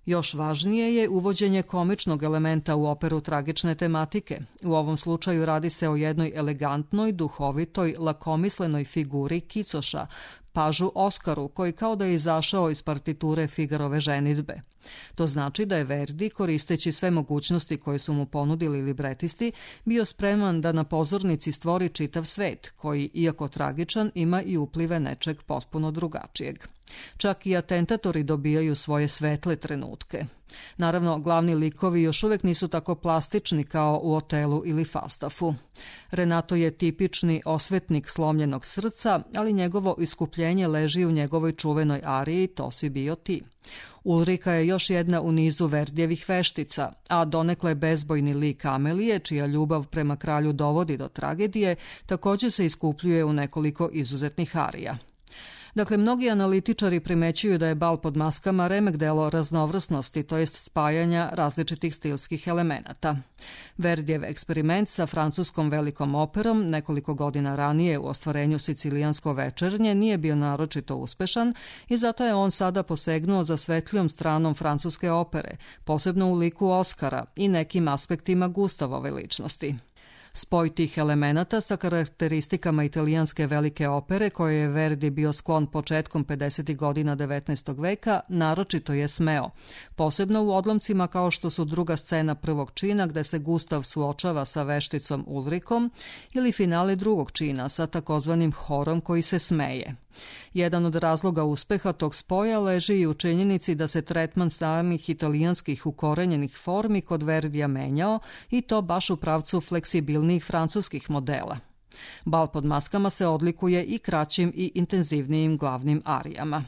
Još važnije je uvođenje komičnog elementa u operu tragične tematike. U ovom slučaju radi se o jednoj elegantnoj, duhovitoj, lakomislenoj figuri Kicoša, pažu Oskaru, koji kao da je izašao iz partiture Figarove ženidbe. To znači da je Verdi, koristeći sve mogućnosti koje su mu ponudili libretisti, bio spreman da na pozornici stvori čitav svet, koji, iako tragičan, ima i uplive nečeg potpuno drugačijeg. Čak i atentatori dobijaju svoje svetle trenutke. Naravno, glavni likovi još uvek nisu tako plastični kao u Otelu ili Falstaffu. Renato je tipični osvetnik slomljenog srca, ali njegovo iskupljenje leži u njegovoj čuvenoj ariji To si bio ti. Ulrika je još jedna u nizu Verdijevih veštica, a donekle bezbojni lik Amelije, čija ljubav prema kralju dovodi do tragedije, također se iskupljuje u nekoliko izuzetnih arija. Dakle, mnogi analitičari primećuju da je Bal pod maskama remek delo raznovrsnosti, to jest spajanja različitih stilskih elemenata. Verdijev eksperiment sa francuskom velikom operom nekoliko godina ranije u ostvarenju Sicilijansko večernje nije bio naročito uspešan i zato je on sada posegnuo za svetlijom stranom francuske opere, posebno u liku Oskara i nekim aspektima Gustavove ličnosti. Spoj tih elemenata sa karakteristikama italijanske velike opere koje je Verdi bio sklon početkom pedesetih godina devetnaestog veka naročito je smeo, posebno u odlomcima kao što su druga scena prvog čina gde se Gustav suočava sa vešticom Ulrikom ili finale drugog čina sa takozvanim horom koji se smeje. Jedan od razloga uspeha tog spoja leži i u činjenici da se tretman samih italijanskih ukorenjenih formi kod Verdija menjao i to baš u pravcu fleksibilnijih francuskih modela. Bal pod maskama se odlikuje i kraćim i intenzivnijim glavnim arijama.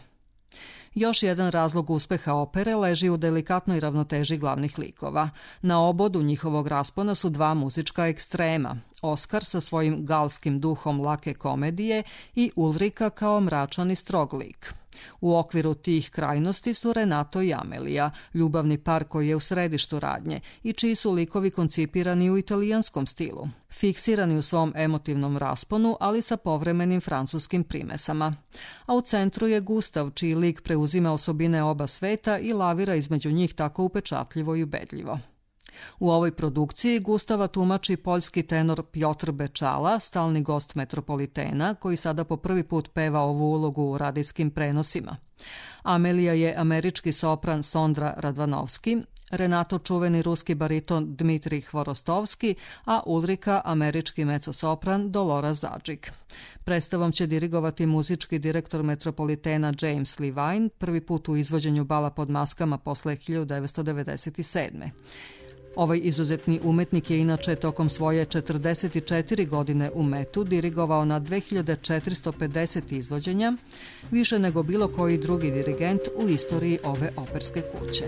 Još jedan razlog uspeha opere leži u delikatnoj ravnoteži glavnih likova. Na obodu njihovog raspona su dva muzička ekstrema, Oskar sa svojim galskim duhom lake komedije i Ulrika kao mračan i strog lik. U okviru tih krajnosti su Renato i Amelija, ljubavni par koji je u središtu radnje i čiji su likovi koncipirani u italijanskom stilu, fiksirani u svom emotivnom rasponu, ali sa povremenim francuskim primesama. A u centru je Gustav, čiji lik preuzima osobine oba sveta i lavira između njih tako upečatljivo i ubedljivo. U ovoj produkciji Gustava tumači poljski tenor Piotr Bečala, stalni gost Metropolitena, koji sada po prvi put peva ovu ulogu u radijskim prenosima. Amelija je američki sopran Sondra Radvanovski, Renato čuveni ruski bariton Dmitrij Hvorostovski, a Ulrika američki mecosopran Dolora Zadžik. Predstavom će dirigovati muzički direktor Metropolitena James Levine, prvi put u izvođenju Bala pod maskama posle hiljadu devetsto devedeset sedme. Ovaj izuzetni umetnik je inače tokom svoje četrdeset četiri godine u Metu dirigovao na dve hiljade četiristo pedeset izvođenja, više nego bilo koji drugi dirigent u istoriji ove operske kuće.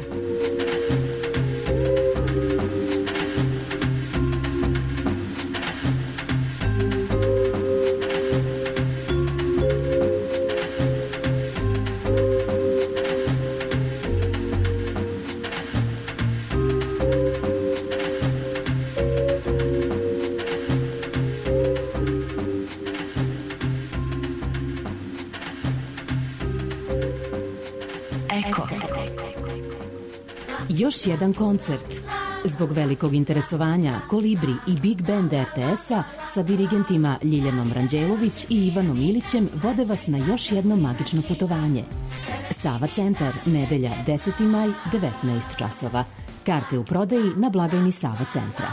Još jedan koncert. Zbog velikog interesovanja Kolibri i Big Band er te es-a sa dirigentima Ljiljanom Ranđelović i Ivanom Ilićem vode vas na još jedno magično putovanje. Sava centar, nedelja deseti maj, devetnaest časova. Karte u prodaji na blagajni Sava centra.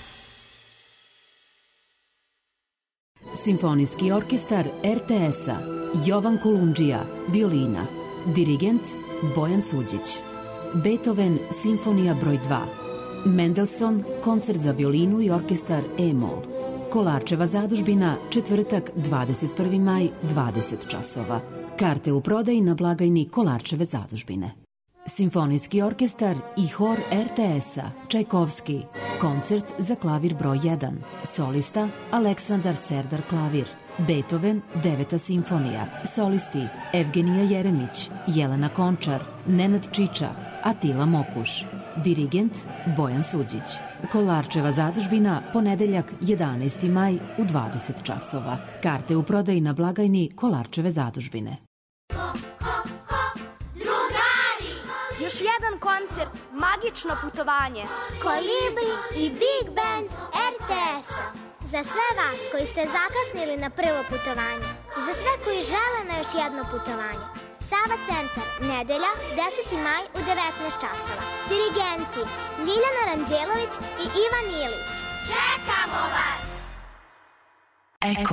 Simfonijski orkestar er te es-a. Jovan Kolundžija, violina. Dirigent Bojan Suđić. Beethoven, simfonija broj dva. Mendelssohn, koncert za violinu i orkestar E-mol. Kolarčeva zadužbina, četvrtak, dvadeset prvi maj, dvadeset časova. Karte u prodaji na blagajni Kolarčeve zadužbine. Simfonijski orkestar i hor er te es-a, Čajkovski, koncert za klavir broj jedan. Solista Aleksandar Serdar klavir. Beethoven, deveta simfonija. Solisti Evgenija Jeremić, Jelena Končar, Nenad Čiča, Atila Mokuš. Dirigent Bojan Suđić. Kolarčeva zadužbina, ponedeljak jedanaesti maj u dvadeset časova. Karte u prodaji na blagajni Kolarčeve zadužbine. Drugari! Još jedan koncert, magično putovanje. Kolibri i Big Band er te esa. Za sve vas koji ste zakasnili na prvo putovanje i za sve koji žele na još jedno putovanje. Sava centar, nedelja, deseti maj u devetnaest časova. Dirigenti Ljiljana Ranđelović i Ivan Ilić. Čekamo vas! Eko.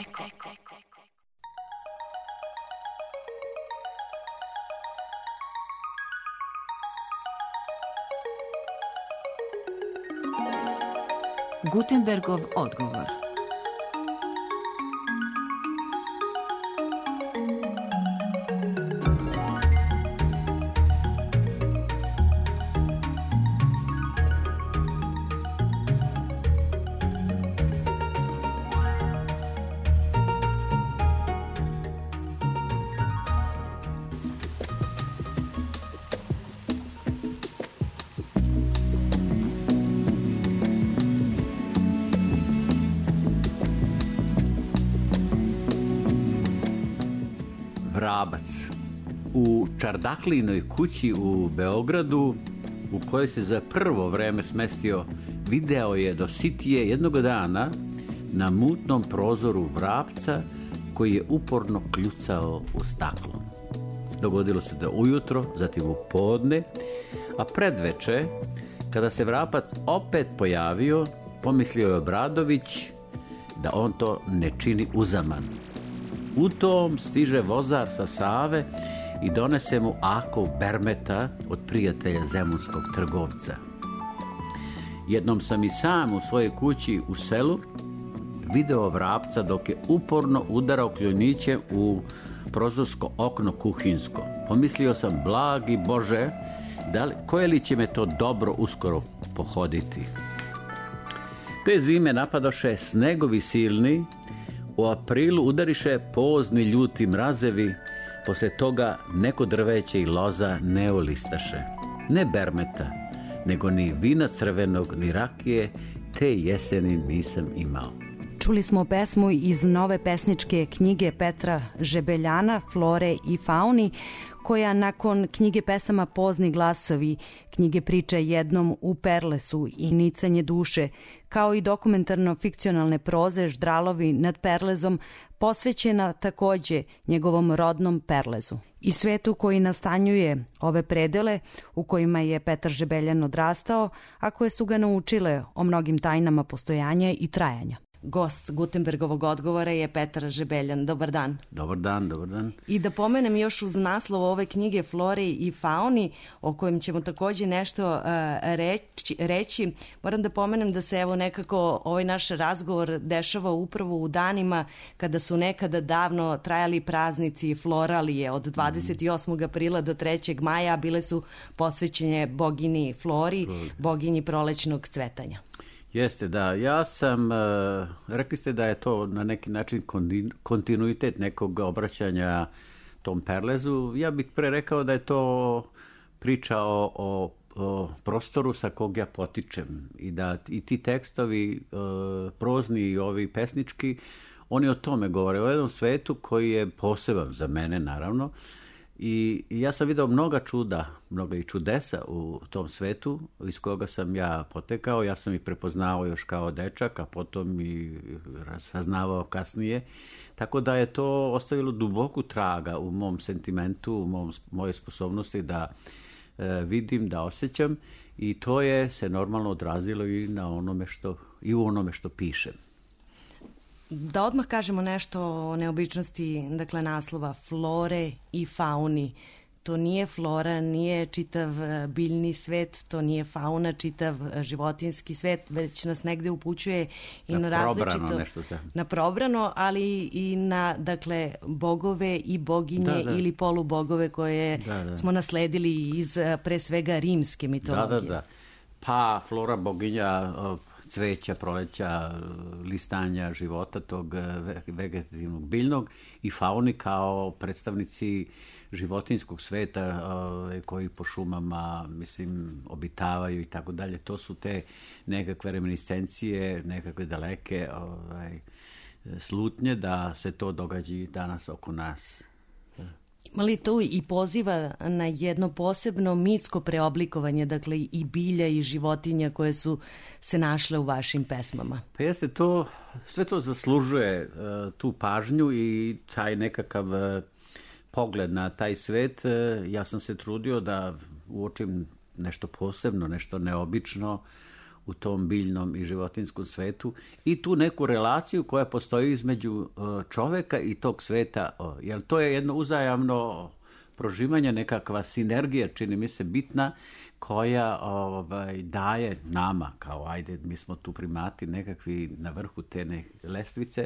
Gutenbergov odgovor. Vrabac. U Čardaklinoj kući u Beogradu, u kojoj se za prvo vreme smestio, video je do sitije jednog dana na mutnom prozoru vrapca koji je uporno kljucao u staklo. Dogodilo se da ujutro, zatim u podne, a predveče, kada se vrapac opet pojavio, pomislio je Obradović da on to ne čini uzaman. U tom stiže vozar sa Save i donese mu akov bermeta od prijatelja zemunskog trgovca. Jednom sam i sam u svojoj kući u selu video vrapca dok je uporno udarao kljunićem u prozorsko okno kuhinsko. Pomislio sam, blagi Bože, da li, koje li će me to dobro uskoro pohoditi. Te zime napadoše snegovi silni, u aprilu udariše pozni ljuti mrazevi, posle toga neko drveće i loza ne olistaše. Ne bermeta, nego ni vina crvenog, ni rakije, te jeseni nisam imao. Čuli smo pesmu iz nove pesničke knjige Petra Žebeljana, Flore i fauni, koja nakon knjige pesama Pozni glasovi, knjige priče Jednom u Perlesu i Nicanje duše, kao i dokumentarno-fikcionalne proze Ždralovi nad Perlezom, posvećena takođe njegovom rodnom Perlezu i svetu koji nastanjuje ove predele u kojima je Petar Žebeljan odrastao, a koje su ga naučile o mnogim tajnama postojanja i trajanja. Gost Gutenbergovog odgovora je Petar Žebeljan. Dobar dan. Dobar dan, dobar dan. I da pomenem još uz naslov ove knjige Flore i fauni, o kojem ćemo takođe nešto uh, reći, reći, moram da pomenem da se evo nekako ovaj naš razgovor dešava upravo u danima kada su nekada davno trajali praznici Floralije od dvadeset osmog aprila do trećeg maja, bile su posvećene bogini Flori, boginji prolećnog cvetanja. Jeste, da. Ja sam, uh, rekli ste da je to na neki način kontinuitet nekog obraćanja tom Perlezu. Ja bih pre rekao da je to priča o, o, o prostoru sa kog ja potičem i da i ti tekstovi, uh, prozni i ovi pesnički, oni o tome govore, o jednom svetu koji je poseban za mene, naravno. I ja sam video mnoga čuda, mnoga i čudesa u tom svetu iz koga sam ja potekao. Ja sam ih prepoznao još kao dečak, a potom i saznavao kasnije. Tako da je to ostavilo duboku traga u mom sentimentu, u mom, mojoj sposobnosti da e, vidim, da osjećam, i to je se normalno odrazilo i na onome što, i u onome što pišem. Da odmah kažemo nešto o neobičnosti, dakle, naslova Flore i fauni. To nije flora, nije čitav biljni svet, to nije fauna, čitav životinski svet, već nas negde upućuje i na, na različito... Nešto te. Na probrano, ali i na, dakle, bogove i boginje da, da. ili polubogove koje da, da. smo nasledili iz, pre svega, rimske mitologije. Da, da, da. Pa, Flora, boginja cveća, proleća, listanja života tog vegetativnog biljnog, i fauni kao predstavnici životinskog sveta koji po šumama, mislim, obitavaju i tako dalje. To su te nekakve reminiscencije, nekakve daleke ovaj, slutnje da se to događa danas oko nas. Ima li to i poziva na jedno posebno mitsko preoblikovanje, dakle i bilja i životinja koje su se našle u vašim pesmama? Pa jeste to, sve to zaslužuje uh, tu pažnju i taj nekakav uh, pogled na taj svet. Uh, ja sam se trudio da uočim nešto posebno, nešto neobično u tom biljnom i životinskom svetu i tu neku relaciju koja postoji između čoveka i tog sveta, jer to je jedno uzajamno proživanje, nekakva sinergija, čini mi se bitna, koja ovaj, daje nama, kao ajde, mi smo tu primati nekakvi na vrhu te lestvice,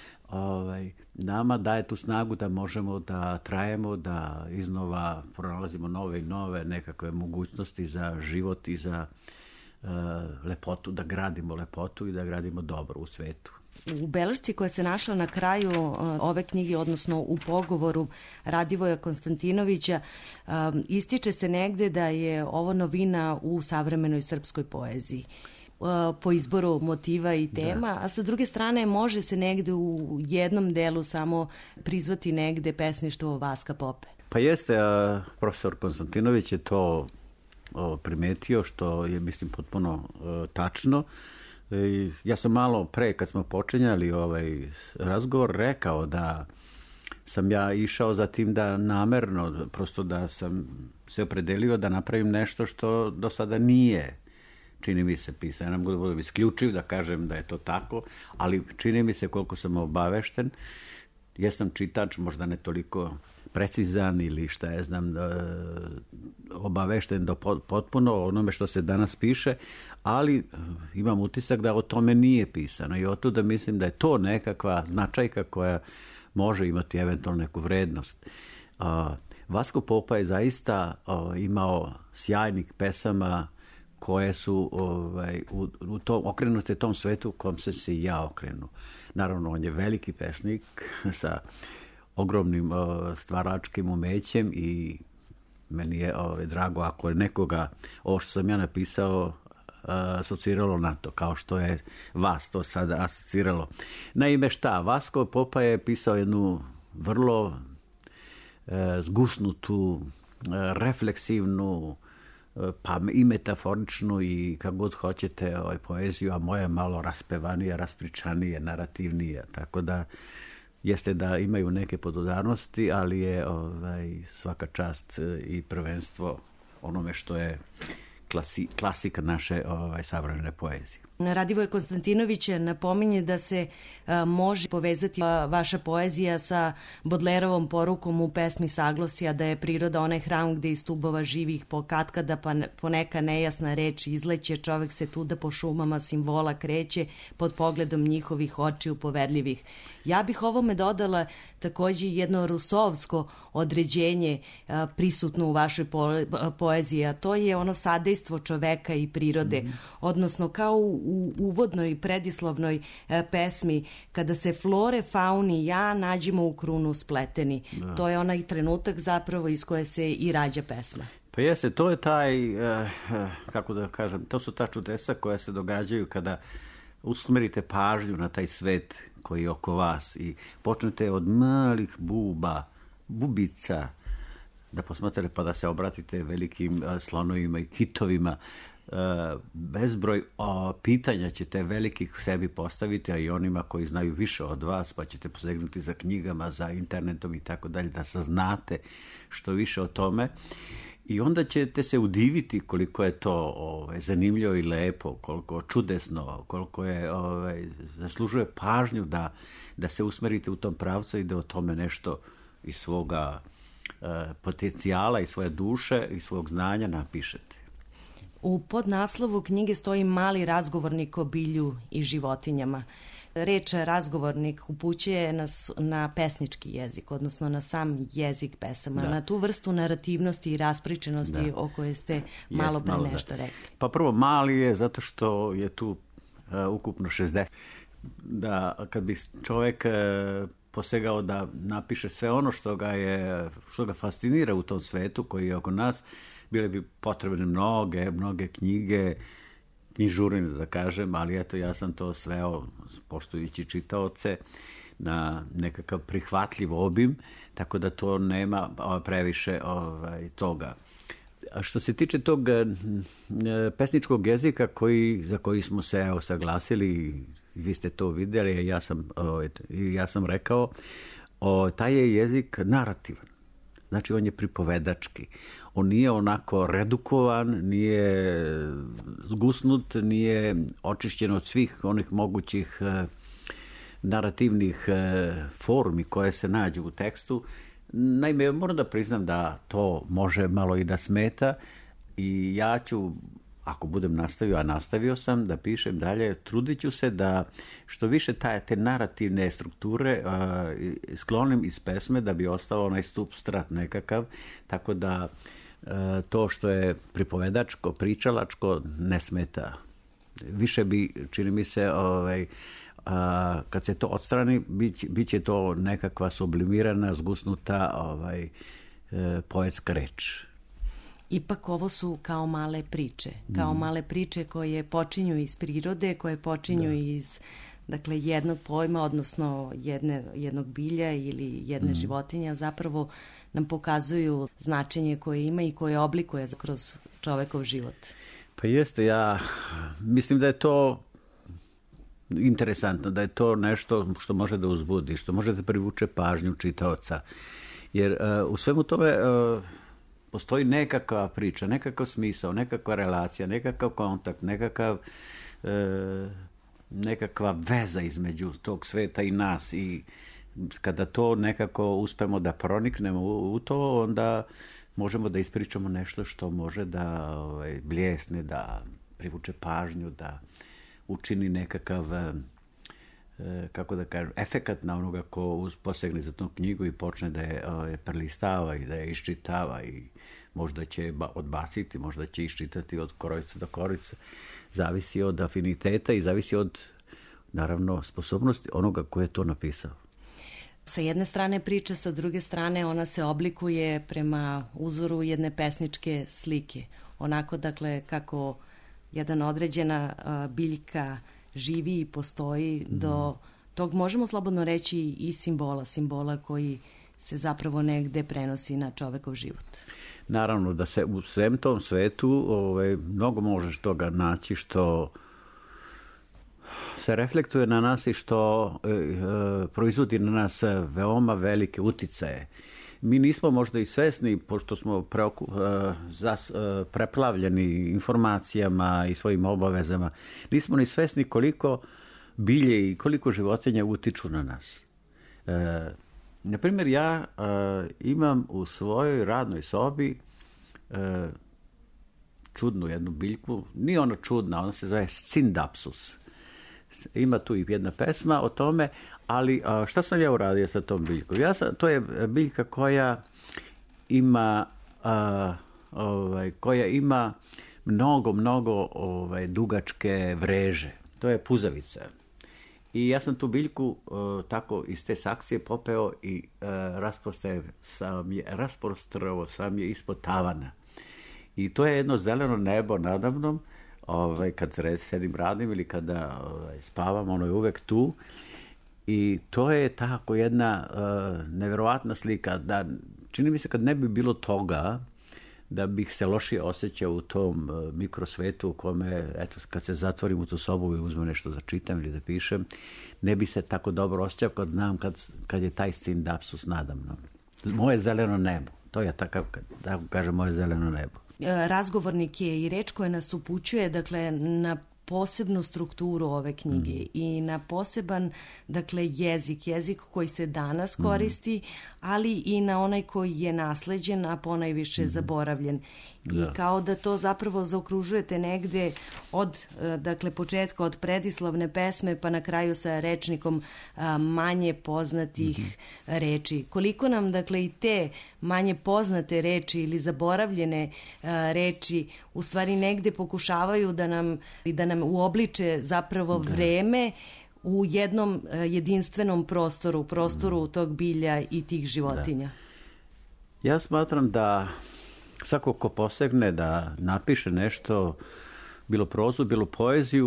ovaj, nama daje tu snagu da možemo da trajemo, da iznova pronalazimo nove i nove nekakve mogućnosti za život i za uh, lepotu, da gradimo lepotu i da gradimo dobro u svetu. U belešci koja se našla na kraju uh, ove knjige, odnosno u pogovoru Radivoja Konstantinovića, um, ističe se negde da je ovo novina u savremenoj srpskoj poeziji po izboru motiva i tema, da. A sa druge strane može se negde u jednom delu samo prizvati negde pesništvo Vaska Pope. Pa jeste, a, profesor Konstantinović je to o, primetio, što je, mislim, potpuno o, tačno. I ja sam malo pre, kad smo počinjali ovaj razgovor, rekao da sam ja išao za tim da namerno, prosto da sam se opredelio da napravim nešto što do sada nije, čini mi se, pisao. Ja ne mogu da budem isključiv da kažem da je to tako, ali čini mi se, koliko sam obavešten, jesam čitač, možda ne toliko precizan ili šta je znam, da, obavešten do potpuno o onome što se danas piše, ali imam utisak da o tome nije pisano i od da mislim da je to nekakva značajka koja može imati eventualno neku vrednost. Uh, Vasko Popa je zaista uh, imao sjajnih pesama koje su ovaj, u, u tom, okrenute tom svetu u kom se se i ja okrenu. Naravno, on je veliki pesnik sa ogromnim uh, stvaračkim umećem i meni je ovaj, drago ako je nekoga ovo što sam ja napisao uh, asociralo na to, kao što je vas to sada asociralo. Naime, šta? Vasko Popa je pisao jednu vrlo uh, zgusnutu, uh, refleksivnu, pa i metaforičnu i kako god hoćete ovaj, poeziju, a moja je malo raspevanija, raspričanije, narativnija, tako da jeste da imaju neke podudarnosti, ali je ovaj, svaka čast i prvenstvo onome što je klasi, klasika naše ovaj, savremene poezije. Radivoje Konstantinović napominje da se a, može povezati a, vaša poezija sa Bodlerovom porukom u pesmi Saglosija, da je priroda onaj hram gde iz stubova živih po katkada pa poneka nejasna reč izleće, čovek se tuda po šumama simbola kreće pod pogledom njihovih očiju povedljivih. Ja bih ovome dodala takođe jedno rusovsko određenje a, prisutno u vašoj po, a, poeziji, a to je ono sadejstvo čoveka i prirode, mm. odnosno kao u u uvodnoj predislovnoj e, pesmi, kada se flore, fauni i ja nađemo u krunu spleteni. Da. To je onaj trenutak zapravo iz koje se i rađa pesma. Pa jeste, to je taj, e, kako da kažem, to su ta čudesa koja se događaju kada usmerite pažnju na taj svet koji je oko vas i počnete od malih buba, bubica, da posmatrate pa da se obratite velikim a, slonovima i kitovima. Uh, bezbroj o, pitanja ćete velikih sebi postaviti, a i onima koji znaju više od vas, pa ćete posegnuti za knjigama, za internetom i tako dalje, da saznate što više o tome. I onda ćete se udiviti koliko je to ovaj, zanimljivo i lepo, koliko čudesno, koliko je ovaj, zaslužuje pažnju da, da se usmerite u tom pravcu i da o tome nešto iz svoga uh, potencijala i svoje duše i svog znanja napišete. U podnaslovu knjige stoji mali razgovornik o bilju i životinjama. Reč razgovornik upućuje nas na pesnički jezik, odnosno na sam jezik pesama, da. Na tu vrstu narativnosti i raspričanosti da. O kojoj ste malo pre nešto da. Rekli. Pa prvo mali je zato što je tu uh, ukupno šezdeset. Da kad bi čovjek uh, posegao da napiše sve ono što ga je, što ga fascinira u tom svetu koji je oko nas, bile bi potrebne mnoge, mnoge knjige, knjižurine da kažem, ali eto ja sam to sveo poštujući čitaoce na nekakav prihvatljiv obim, tako da to nema previše ovaj, toga. A što se tiče tog e, pesničkog jezika koji, za koji smo se evo, saglasili, vi ste to vidjeli, ja sam, o, ja sam rekao, o, taj je jezik narativan. Znači, on je pripovedački. On nije onako redukovan, nije zgusnut, nije očišćen od svih onih mogućih e, narativnih e, formi koje se nađu u tekstu. Naime, moram da priznam da to može malo i da smeta i ja ću, ako budem nastavio, a nastavio sam da pišem dalje, trudit ću se da što više taj, te narativne strukture uh, sklonim iz pesme da bi ostao onaj supstrat nekakav, tako da uh, to što je pripovedačko, pričalačko ne smeta. Više bi, čini mi se, ovaj, a kad se to odstrani, bit će to nekakva sublimirana, zgusnuta ovaj, e, poetska reč. Ipak ovo su kao male priče, kao mm. male priče koje počinju iz prirode, koje počinju da. iz dakle, jednog pojma, odnosno jedne, jednog bilja ili jedne mm. životinje, zapravo nam pokazuju značenje koje ima i koje oblikuje kroz čovekov život. Pa jeste, ja mislim da je to interesantno, da je to nešto što može da uzbudi, što može da privuče pažnju čitaoca. Jer uh, u svemu tome uh, postoji nekakva priča, nekakav smisao, nekakva relacija, nekakav kontakt, nekakav, uh, nekakva veza između tog sveta i nas. I kada to nekako uspemo da proniknemo u, u to, onda možemo da ispričamo nešto što može da ovaj, bljesne, da privuče pažnju, da učini nekakav, kako da kažem, efekat na onoga ko posegne za tu knjigu i počne da je prelistava i da je iščitava i možda će odbaciti, možda će iščitati od korica do korica. Zavisi od afiniteta i zavisi od, naravno, sposobnosti onoga ko je to napisao. Sa jedne strane priča, sa druge strane ona se oblikuje prema uzoru jedne pesničke slike. Onako, dakle, kako jedan određena uh, biljka živi i postoji mm. do tog, možemo slobodno reći, i simbola, simbola koji se zapravo negde prenosi na čovekov život. Naravno da se u svem tom svetu ovaj, mnogo možeš toga naći što se reflektuje na nas i što e, e, proizvodi na nas veoma velike uticaje. Mi nismo možda i svesni, pošto smo preoku, uh, zas, uh, preplavljeni informacijama i svojim obavezama, nismo ni svesni koliko bilje i koliko životinja utiču na nas. Uh, naprimjer, ja uh, imam u svojoj radnoj sobi uh, čudnu jednu biljku, nije ona čudna, ona se zove Scindapsus. Ima tu i jedna pesma o tome, ali a, šta sam ja uradio sa tom biljkom? Ja sam, to je biljka koja ima a, ovaj, koja ima mnogo, mnogo ovaj, dugačke vreže. To je puzavica. I ja sam tu biljku a, tako iz te sakcije popeo i rasprostrao sam je, rasprostrao sam je ispod tavana. I to je jedno zeleno nebo nadamnom. Ovaj, kad sedim radim ili kada ovaj, spavam, ono je uvek tu. I to je tako jedna uh, nevjerovatna slika. Da, čini mi se kad ne bi bilo toga, da bih se lošije osjećao u tom uh, mikrosvetu u kome, eto, kad se zatvorim u tu sobu i uzmem nešto da čitam ili da pišem, ne bi se tako dobro osjećao kad znam kad, kad je taj Scindapsus nadamnom. Moje zeleno nebo. To je takav, tako kažem, moje zeleno nebo. Razgovornik je i reč koja nas upućuje, dakle, na posebnu strukturu ove knjige mm. i na poseban, dakle, jezik, jezik koji se danas koristi, mm. ali i na onaj koji je nasleđen, a ponajviše mm. zaboravljen. Da. I kao da to zapravo zaokružujete negde od, dakle, početka, od predislovne pesme, pa na kraju sa rečnikom a, manje poznatih mm-hmm. reči. Koliko nam, dakle, i te manje poznate reči ili zaboravljene a, reči u stvari negde pokušavaju da nam, da nam uobliče zapravo da. vreme u jednom a, jedinstvenom prostoru, prostoru mm. tog bilja i tih životinja. Da. Ja smatram da svako ko posegne da napiše nešto, bilo prozu, bilo poeziju,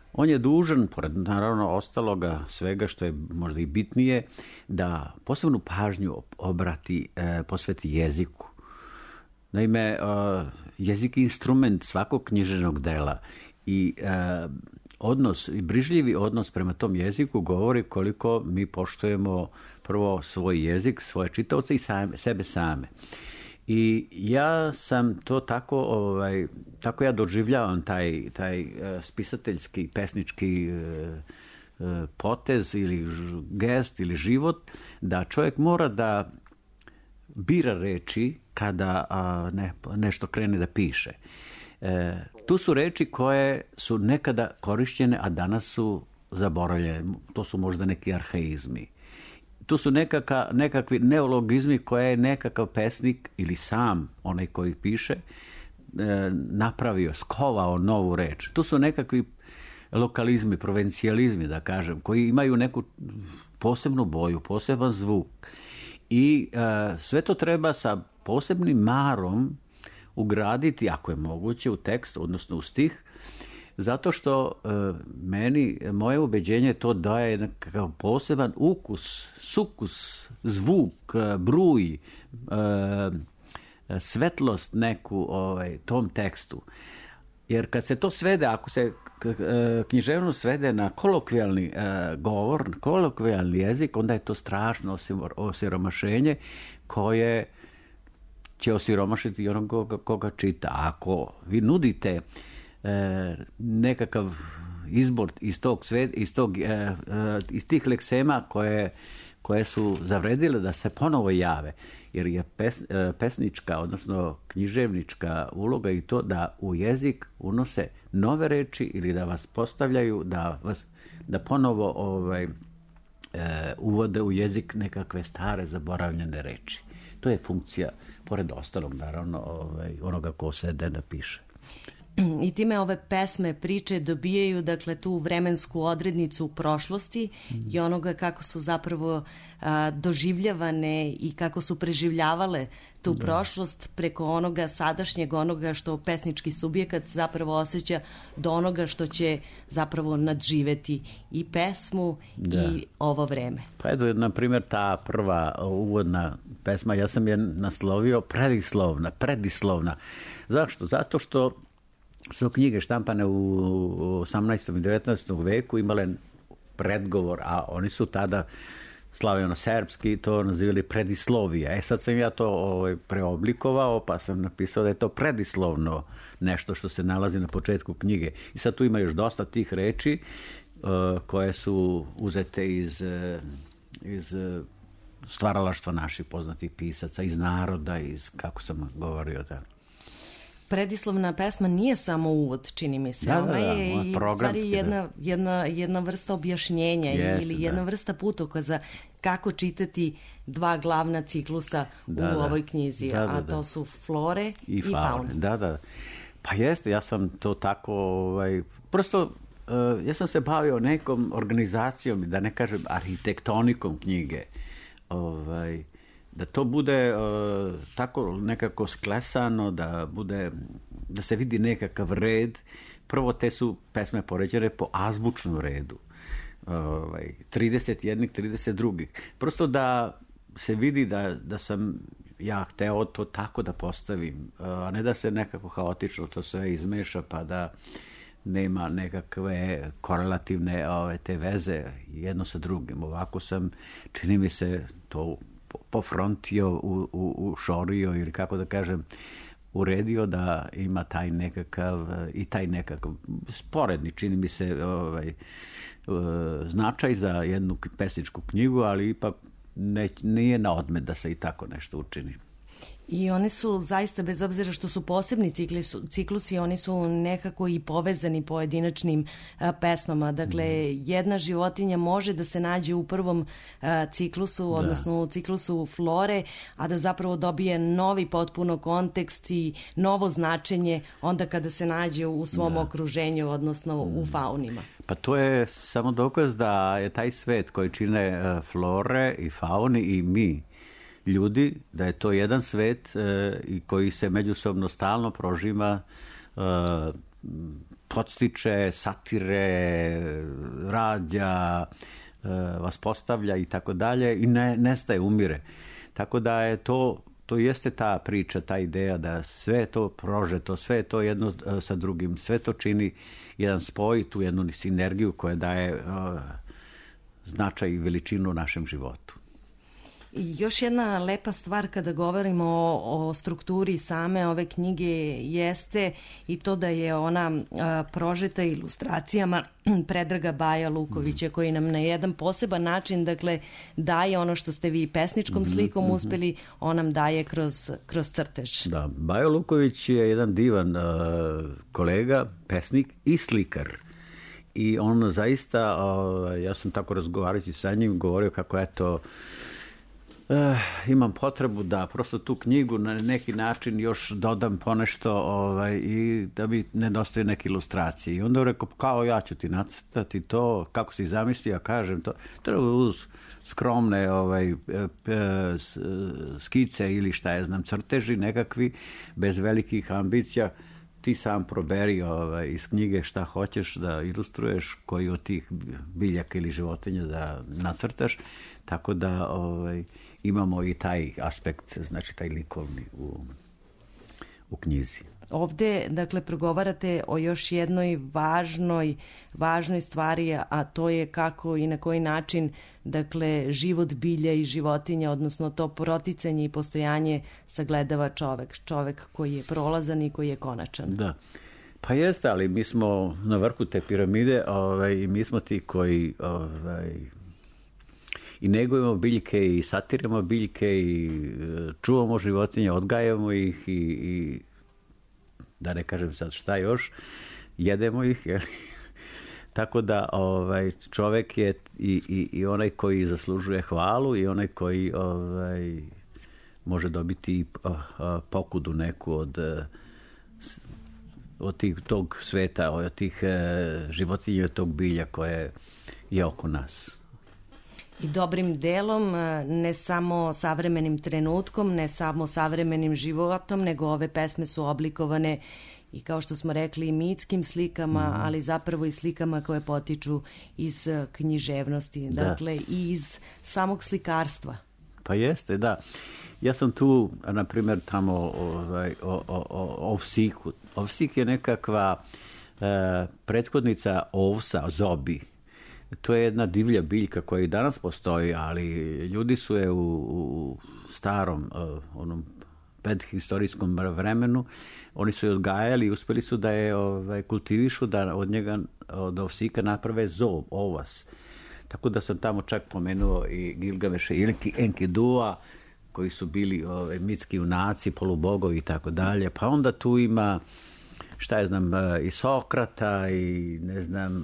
on je dužan, pored naravno ostaloga svega što je možda i bitnije, da posebnu pažnju obrati, e, posveti jeziku. Naime, e, jezik je instrument svakog književnog dela i e, odnos, i brižljivi odnos prema tom jeziku govori koliko mi poštujemo prvo svoj jezik, svoje čitaoce i same, sebe same. I ja sam to tako, ovaj, tako ja doživljavam taj, taj spisateljski, pesnički potez ili gest ili život, da čovjek mora da bira reči kada a, ne, nešto krene da piše. E, tu su reči koje su nekada korišćene, a danas su zaboravljene. To su možda neki arhaizmi. Tu su nekaka, nekakvi neologizmi koje je nekakav pesnik ili sam onaj koji piše e, napravio, skovao novu reč. Tu su nekakvi lokalizmi, provencijalizmi, da kažem, koji imaju neku posebnu boju, poseban zvuk. I e, sve to treba sa posebnim marom ugraditi, ako je moguće, u tekst, odnosno u stih, zato što e, meni, moje ubeđenje to daje nekakav poseban ukus, sukus, zvuk, bruj, e, svetlost neku ovaj, tom tekstu. Jer kad se to svede, ako se književnost svede na kolokvijalni e, govor, kolokvijalni jezik, onda je to strašno osiromašenje koje će osiromašiti onog koga, koga čita. Ako vi nudite e, nekakav izbor iz tog sveta, iz, tog, e, e, iz tih leksema koje, koje su zavredile da se ponovo jave, jer je pes, e, pesnička, odnosno književnička uloga i to da u jezik unose nove reči ili da vas postavljaju, da vas da ponovo ovaj, e, uvode u jezik nekakve stare zaboravljene reči. To je funkcija, pored ostalog, naravno, ovaj, onoga ko sede da piše. I time ove pesme, priče dobijaju, dakle, tu vremensku odrednicu u prošlosti mm. i onoga kako su zapravo a, doživljavane i kako su preživljavale tu da. prošlost preko onoga sadašnjeg, onoga što pesnički subjekat zapravo osjeća, do onoga što će zapravo nadživeti i pesmu da. i ovo vreme. Pa eto, na primjer, ta prva uvodna pesma, ja sam je naslovio predislovna, predislovna. Zašto? Zato što su knjige štampane u osamnaestom i devetnaestom veku imale predgovor, a oni su tada slaveno-serbski to nazivali predislovija. E sad sam ja to ovaj, preoblikovao, pa sam napisao da je to predislovno nešto što se nalazi na početku knjige. I sad tu ima još dosta tih reči uh, koje su uzete iz, uh, iz uh, stvaralaštva naših poznatih pisaca, iz naroda, iz, kako sam govorio, da... Predislovna pesma nije samo uvod, čini mi se. Da, Ona da, da, je i u stvari jedna, jedna, jedna vrsta objašnjenja Jeste, ili jedna da. vrsta putokaza kako čitati dva glavna ciklusa da, u da. ovoj knjizi, da, da, a da. to su flore i, i faune. faune. Da, da. Pa jeste, ja sam to tako, ovaj, prosto, uh, ja sam se bavio nekom organizacijom, da ne kažem arhitektonikom knjige, ovaj, da to bude uh, tako nekako sklesano, da bude, da se vidi nekakav red. Prvo te su pesme poređene po azbučnom redu. Ovaj, trideset jednih, trideset drugih. Prosto da se vidi da, da sam ja hteo to tako da postavim, a ne da se nekako haotično to sve izmeša pa da nema nekakve korelativne ove, te veze jedno sa drugim. Ovako sam, čini mi se, to pofrontio, u, u, u šorio ili kako da kažem, uredio da ima taj nekakav i taj nekakav sporedni, čini mi se, ovaj, značaj za jednu pesničku knjigu, ali ipak ne, nije na odmet da se i tako nešto učini. I oni su zaista, bez obzira što su posebni ciklusi, ciklusi oni su nekako i povezani pojedinačnim a, pesmama. Dakle, mm. jedna životinja može da se nađe u prvom a, ciklusu, da. odnosno u ciklusu flore, a da zapravo dobije novi potpuno kontekst i novo značenje onda kada se nađe u svom da. okruženju, odnosno mm. u faunima. Pa to je samo dokaz da je taj svet koji čine uh, flore i fauni i mi, ljudi, da je to jedan svet e, i koji se međusobno stalno prožima, e, podstiče, satire, rađa, vas postavlja i tako dalje i ne, nestaje, umire. Tako da je to, to jeste ta priča, ta ideja da sve je to prožeto, sve je to jedno sa drugim, sve to čini jedan spoj, tu jednu sinergiju koja daje uh, značaj i veličinu našem životu. I još jedna lepa stvar kada govorimo o, o strukturi same ove knjige jeste i to da je ona a, prožeta ilustracijama Predraga Baja Lukovića, mm. koji nam na jedan poseban način, dakle, daje ono što ste vi pesničkom slikom mm-hmm. uspeli, on nam daje kroz, kroz crtež. Da, Baja Luković je jedan divan uh, kolega, pesnik i slikar. I on zaista, uh, ja sam tako razgovarajući sa njim, govorio kako eto, Uh, imam potrebu da prosto tu knjigu na neki način još dodam ponešto ovaj, i da mi nedostaje neke ilustracije. I onda je rekao, kao ja ću ti nacrtati to, kako si zamislio, ja kažem to. Treba uz skromne ovaj, skice ili šta je znam, crteži nekakvi, bez velikih ambicija. Ti sam proberi ovaj, iz knjige šta hoćeš da ilustruješ, koji od tih biljaka ili životinja da nacrtaš, tako da ovaj, imamo i taj aspekt, znači taj likovni u, u knjizi. Ovde, dakle, progovarate o još jednoj važnoj, važnoj stvari, a to je kako i na koji način, dakle, život bilja i životinja, odnosno to proticanje i postojanje sagledava čovek. Čovek koji je prolazan i koji je konačan. Da. Pa jeste, ali mi smo na vrhu te piramide ovaj, i mi smo ti koji ovaj, i negujemo biljke i satiramo biljke i čuvamo životinje, odgajamo ih i, i da ne kažem sad šta još, jedemo ih, jel? Tako da ovaj, čovek je i, i, i onaj koji zaslužuje hvalu i onaj koji ovaj, može dobiti uh, uh, pokudu neku od, uh, od tih, tog sveta, od tih uh, životinja, od tog bilja koje je oko nas. I dobrim delom, ne samo savremenim trenutkom, ne samo savremenim životom, nego ove pesme su oblikovane i kao što smo rekli i mitskim slikama, mm. ali zapravo i slikama koje potiču iz književnosti, da. Dakle i iz samog slikarstva. Pa jeste, da. Ja sam tu, na primjer, tamo ovaj, o, o, o ovsiku. Ovsik je nekakva e, prethodnica ovsa, zobi. To je jedna divlja biljka koja i danas postoji, ali ljudi su je u, u starom, uh, onom predhistorijskom vremenu, oni su je odgajali i uspeli su da je ovaj, kultivišu, da od njega, od ovsika naprave zob, ovas. Tako da sam tamo čak pomenuo i Gilgameša i Enkidua, koji su bili ovaj, mitski junaci, polubogovi i tako dalje. Pa onda tu ima, šta je znam, i Sokrata i ne znam,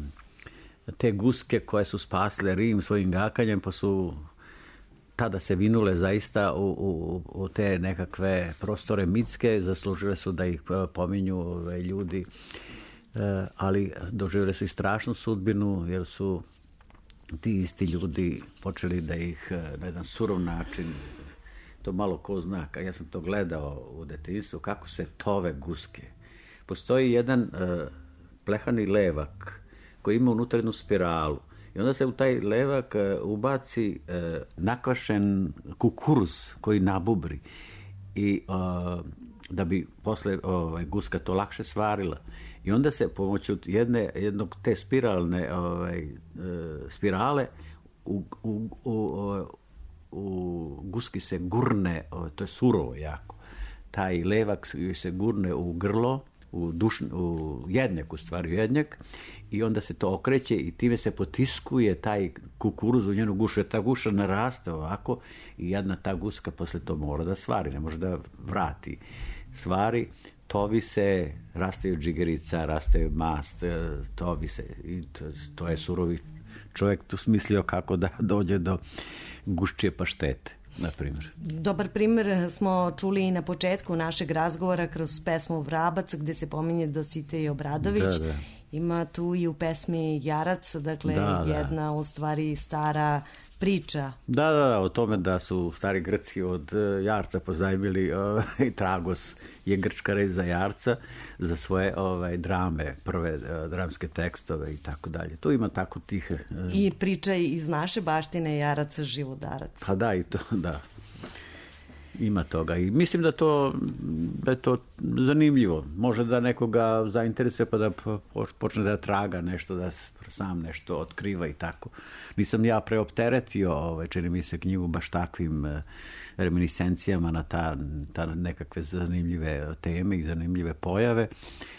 te guske koje su spasile Rim svojim gakanjem, pa su tada se vinule zaista u, u, u te nekakve prostore mitske, zaslužile su da ih pominju ove, ljudi, e, ali doživjeli su i strašnu sudbinu, jer su ti isti ljudi počeli da ih na jedan surov način, to malo ko zna, ja sam to gledao u detinjstvu, kako se tove guske. Postoji jedan e, plehani levak koji ima unutar jednu spiralu. I onda se u taj levak ubaci e, nakvašen kukuruz koji nabubri. I e, da bi posle ovaj, guska to lakše svarila. I onda se pomoću jedne, jednog te spiralne ovaj, e, spirale u, u, u, u guski se gurne, o, to je surovo jako, taj levak se gurne u grlo, u, duš, u jednjak, u stvari u jednjak, i onda se to okreće i time se potiskuje taj kukuruz u njenu gušu. Ta guša naraste ovako i jedna ta guska posle to mora da svari, ne može da vrati. Svari, tovi se, raste džigerica, raste mast, tovi se i to, to je surovi čovjek tu smislio kako da dođe do guščije paštete, na primjer. Dobar primjer smo čuli i na početku našeg razgovora kroz pesmu Vrabac, gde se pominje Dositej Obradović. Da, da. Ima tu i u pesmi Jarac, dakle da, jedna da. u stvari stara priča. Da, da, da, o tome da su stari Grci od Jarca pozajmili uh, i Tragos je grčka reč za Jarca, za svoje ovaj, drame, prve uh, dramske tekstove i tako dalje. Tu ima tako tih... Uh, I priča iz naše baštine Jarac živodarac. Pa da, i to, da. Ima toga i mislim da to da je to zanimljivo. Može da nekoga zainteresuje pa da počne da traga nešto, da sam nešto otkriva i tako. Nisam ja preopteretio, ovaj, čini mi se, knjigu baš takvim eh, reminiscencijama na ta, ta nekakve zanimljive teme i zanimljive pojave,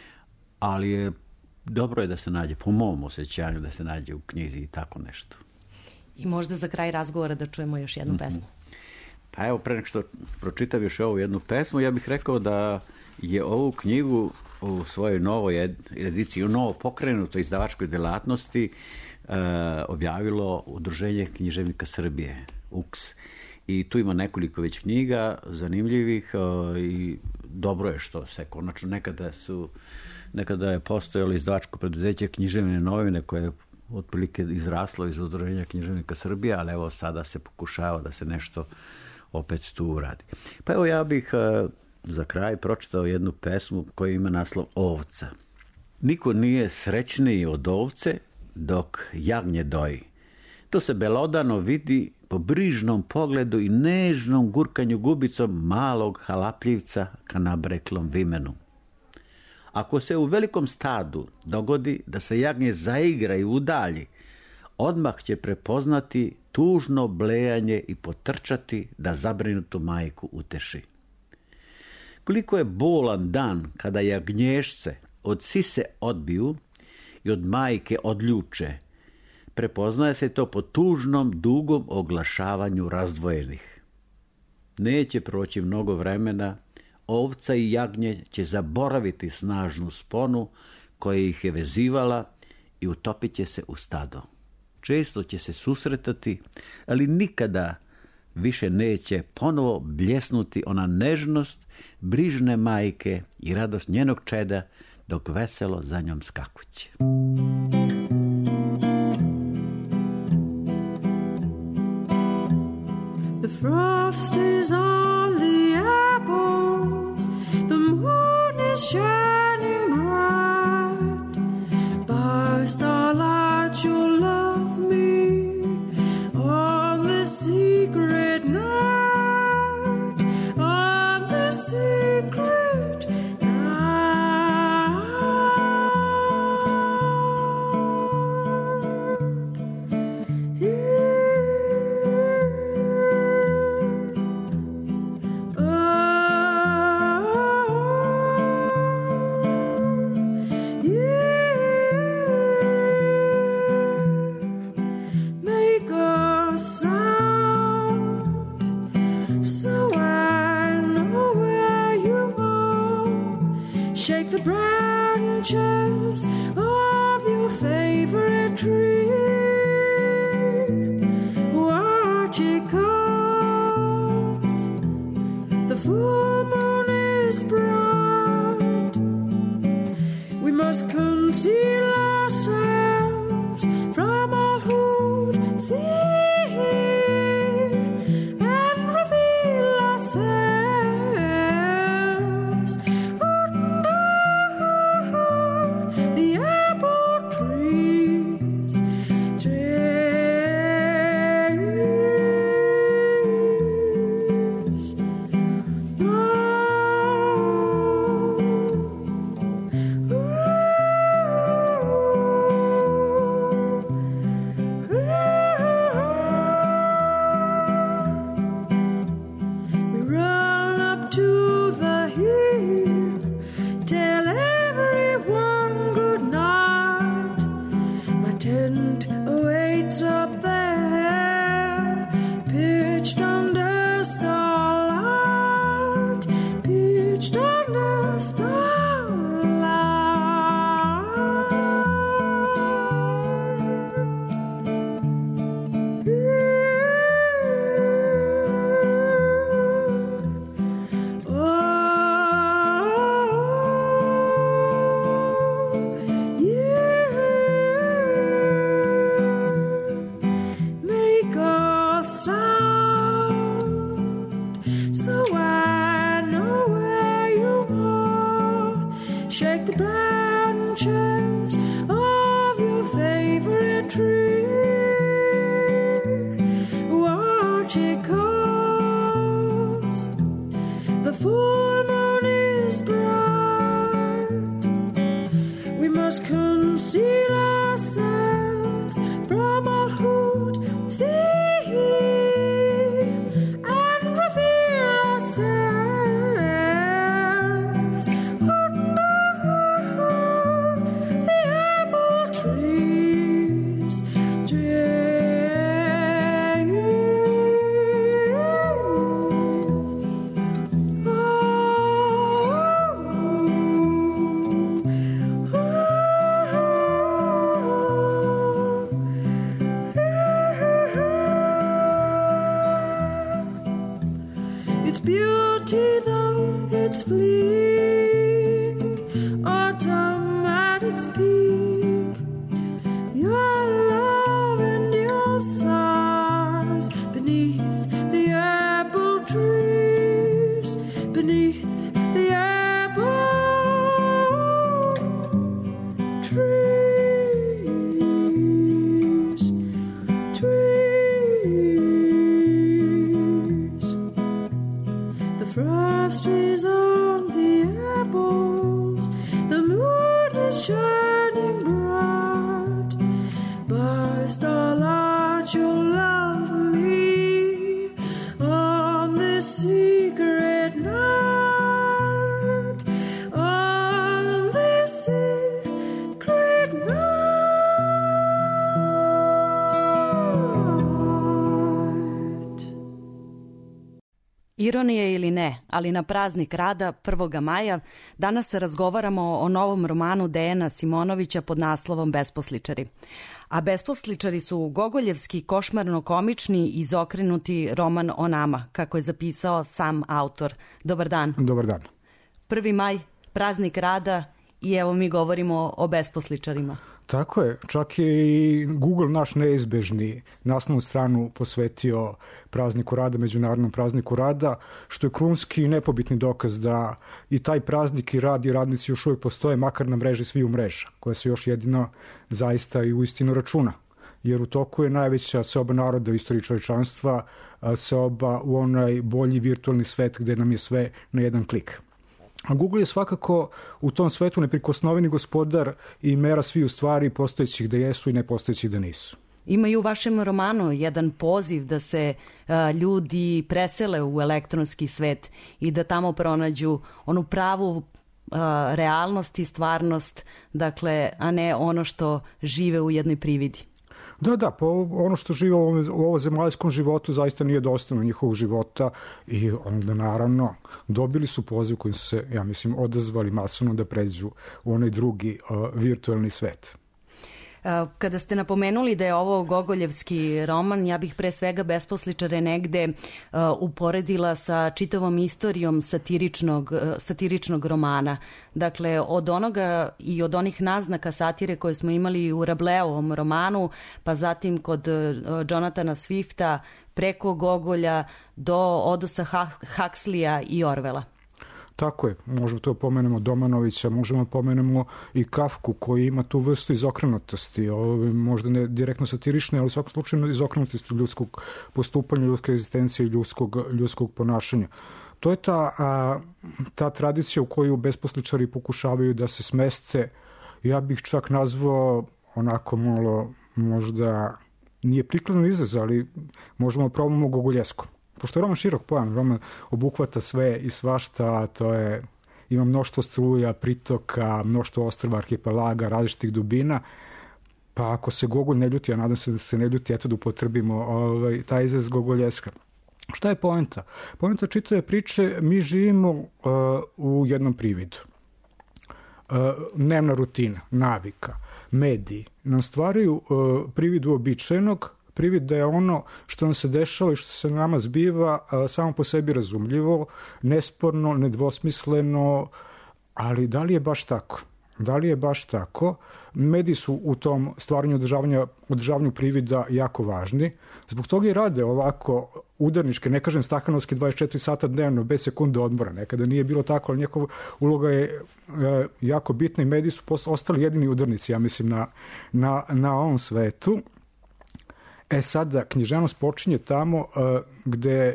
ali je dobro je da se nađe, po mom osjećanju, da se nađe u knjizi i tako nešto. I možda za kraj razgovora da čujemo još jednu mm-hmm. pesmu. Pa evo, pre nek što pročitam još ovu jednu pesmu, ja bih rekao da je ovu knjigu u svojoj novoj ediciji, u novo pokrenutoj izdavačkoj delatnosti e, objavilo Udruženje književnika Srbije, U K S. I tu ima nekoliko već knjiga zanimljivih e, i dobro je što se konačno nekada su, nekada je postojalo izdavačko preduzeće Književne novine koje je otprilike izraslo iz Udruženja književnika Srbije, ali evo sada se pokušava da se nešto opet tu uradi. Pa evo ja bih uh, za kraj pročitao jednu pesmu koja ima naslov Ovca. Niko nije srećniji od ovce dok jagnje doji. To se belodano vidi po brižnom pogledu i nežnom gurkanju gubicom malog halapljivca ka nabreklom vimenu. Ako se u velikom stadu dogodi da se jagnje zaigra i udalji, odmah će prepoznati tužno blejanje i potrčati da zabrinutu majku uteši. Koliko je bolan dan kada jagnješce od sise odbiju i od majke odljuče, prepoznaje se to po tužnom, dugom oglašavanju razdvojenih. Neće proći mnogo vremena, ovca i jagnje će zaboraviti snažnu sponu koja ih je vezivala i utopit će se u stado. Često će se susretati, ali nikada više neće ponovo bljesnuti ona nežnost brižne majke i radost njenog čeda dok veselo za njom skakuće. The frost is on the apples, the moon is shining bright, by starlight you'll love me on the secret night, on the secret branches of your favorite tree. Watch it comes, the full moon is bright. We must conceal ourselves from all who'd see and reveal ourselves. shake the branches of your favorite tree. Watch it comes, the full moon is bright. We must conceal ourselves from all who'd see and reveal ourselves under the apple trees. Its beauty, though it's fleeing, autumn at its peak, your love and your sighs beneath the apple trees, beneath the apple trees, trees. The frost is on the apples, the moon is shining bright. By starlight you'll love me on this secret night, on this secret night. Ironije ili ne, ali na praznik rada prvog maja danas razgovaramo o novom romanu Dejana Simonovića pod naslovom Besposličari. A Besposličari su gogoljevski, košmarno-komični, izokrenuti roman o nama, kako je zapisao sam autor. Dobar dan. Dobar dan. Prvi maj, praznik rada i evo mi govorimo o besposličarima. Tako je, čak je i Google naš neizbežni naslovnu stranu posvetio prazniku rada, međunarodnom prazniku rada, što je krunski i nepobitni dokaz da i taj praznik i rad i radnici još uvijek postoje, makar na mreži sviju mreža, koja se još jedino zaista i uistinu računa. Jer u toku je najveća seoba naroda u istoriji čovječanstva, seoba u onaj bolji virtualni svet gde nam je sve na jedan klik. A Google je svakako u tom svetu neprikosnoveni gospodar i mera sviju stvari, postojećih da jesu i nepostojećih da nisu. Ima i u vašem romanu jedan poziv da se a, ljudi presele u elektronski svet i da tamo pronađu onu pravu a, realnost i stvarnost, dakle, a ne ono što žive u jednoj prividi. Da, da, pa ono što žive u ovom, u ovom zemaljskom životu zaista nije dostojno njihovog života i onda naravno dobili su poziv kojim su se, ja mislim, odazvali masovno da pređu u onaj drugi uh, virtualni svet. Kada ste napomenuli da je ovo gogoljevski roman, ja bih pre svega Besposličare negde uh, uporedila sa čitavom istorijom satiričnog, uh, satiričnog romana. Dakle, od onoga i od onih naznaka satire koje smo imali u Rableovom romanu, pa zatim kod uh, Jonathana Swifta, preko Gogolja do Odosa Huxleya i Orwella. Tako je, možemo to pomenemo Domanovića, možemo pomenemo i Kafku koji ima tu vrstu izokrenutosti, možda ne direktno satirične, ali u svakom slučaju izokrenutosti ljudskog postupanja, ljudske egzistencije i ljudskog, ljudskog ponašanja. To je ta, a, ta tradicija u koju besposličari pokušavaju da se smeste, ja bih čak nazvao onako malo, možda nije prikladno izraz, ali možemo probamo gogoljeskom. Pošto je roman širok pojam, roman obuhvata sve i svašta, to je, ima mnoštvo struja, pritoka, mnoštvo ostrva, arhipelaga, različitih dubina, pa ako se Gogolj ne ljuti, ja nadam se da se ne ljuti, eto da upotrebimo ovaj, taj izraz gogoljeska. Šta je poenta? Poenta čitave priče, mi živimo uh, u jednom prividu. Uh, dnevna rutina, navika, mediji nam stvaraju uh, privid uobičajenog, privid da je ono što nam se dešava i što se nama zbiva a, samo po sebi razumljivo, nesporno, nedvosmisleno, ali da li je baš tako? Da li je baš tako? Mediji su u tom stvaranju održavanja, održavanju privida jako važni. Zbog toga i rade ovako udarničke, ne kažem stakanovske dvadeset četiri sata dnevno, bez sekunde odmora. Nekada nije bilo tako, ali njegova uloga je e, jako bitna i mediji su post, ostali jedini udarnici, ja mislim, na, na, na ovom svetu. E sada, književnost počinje tamo e, gde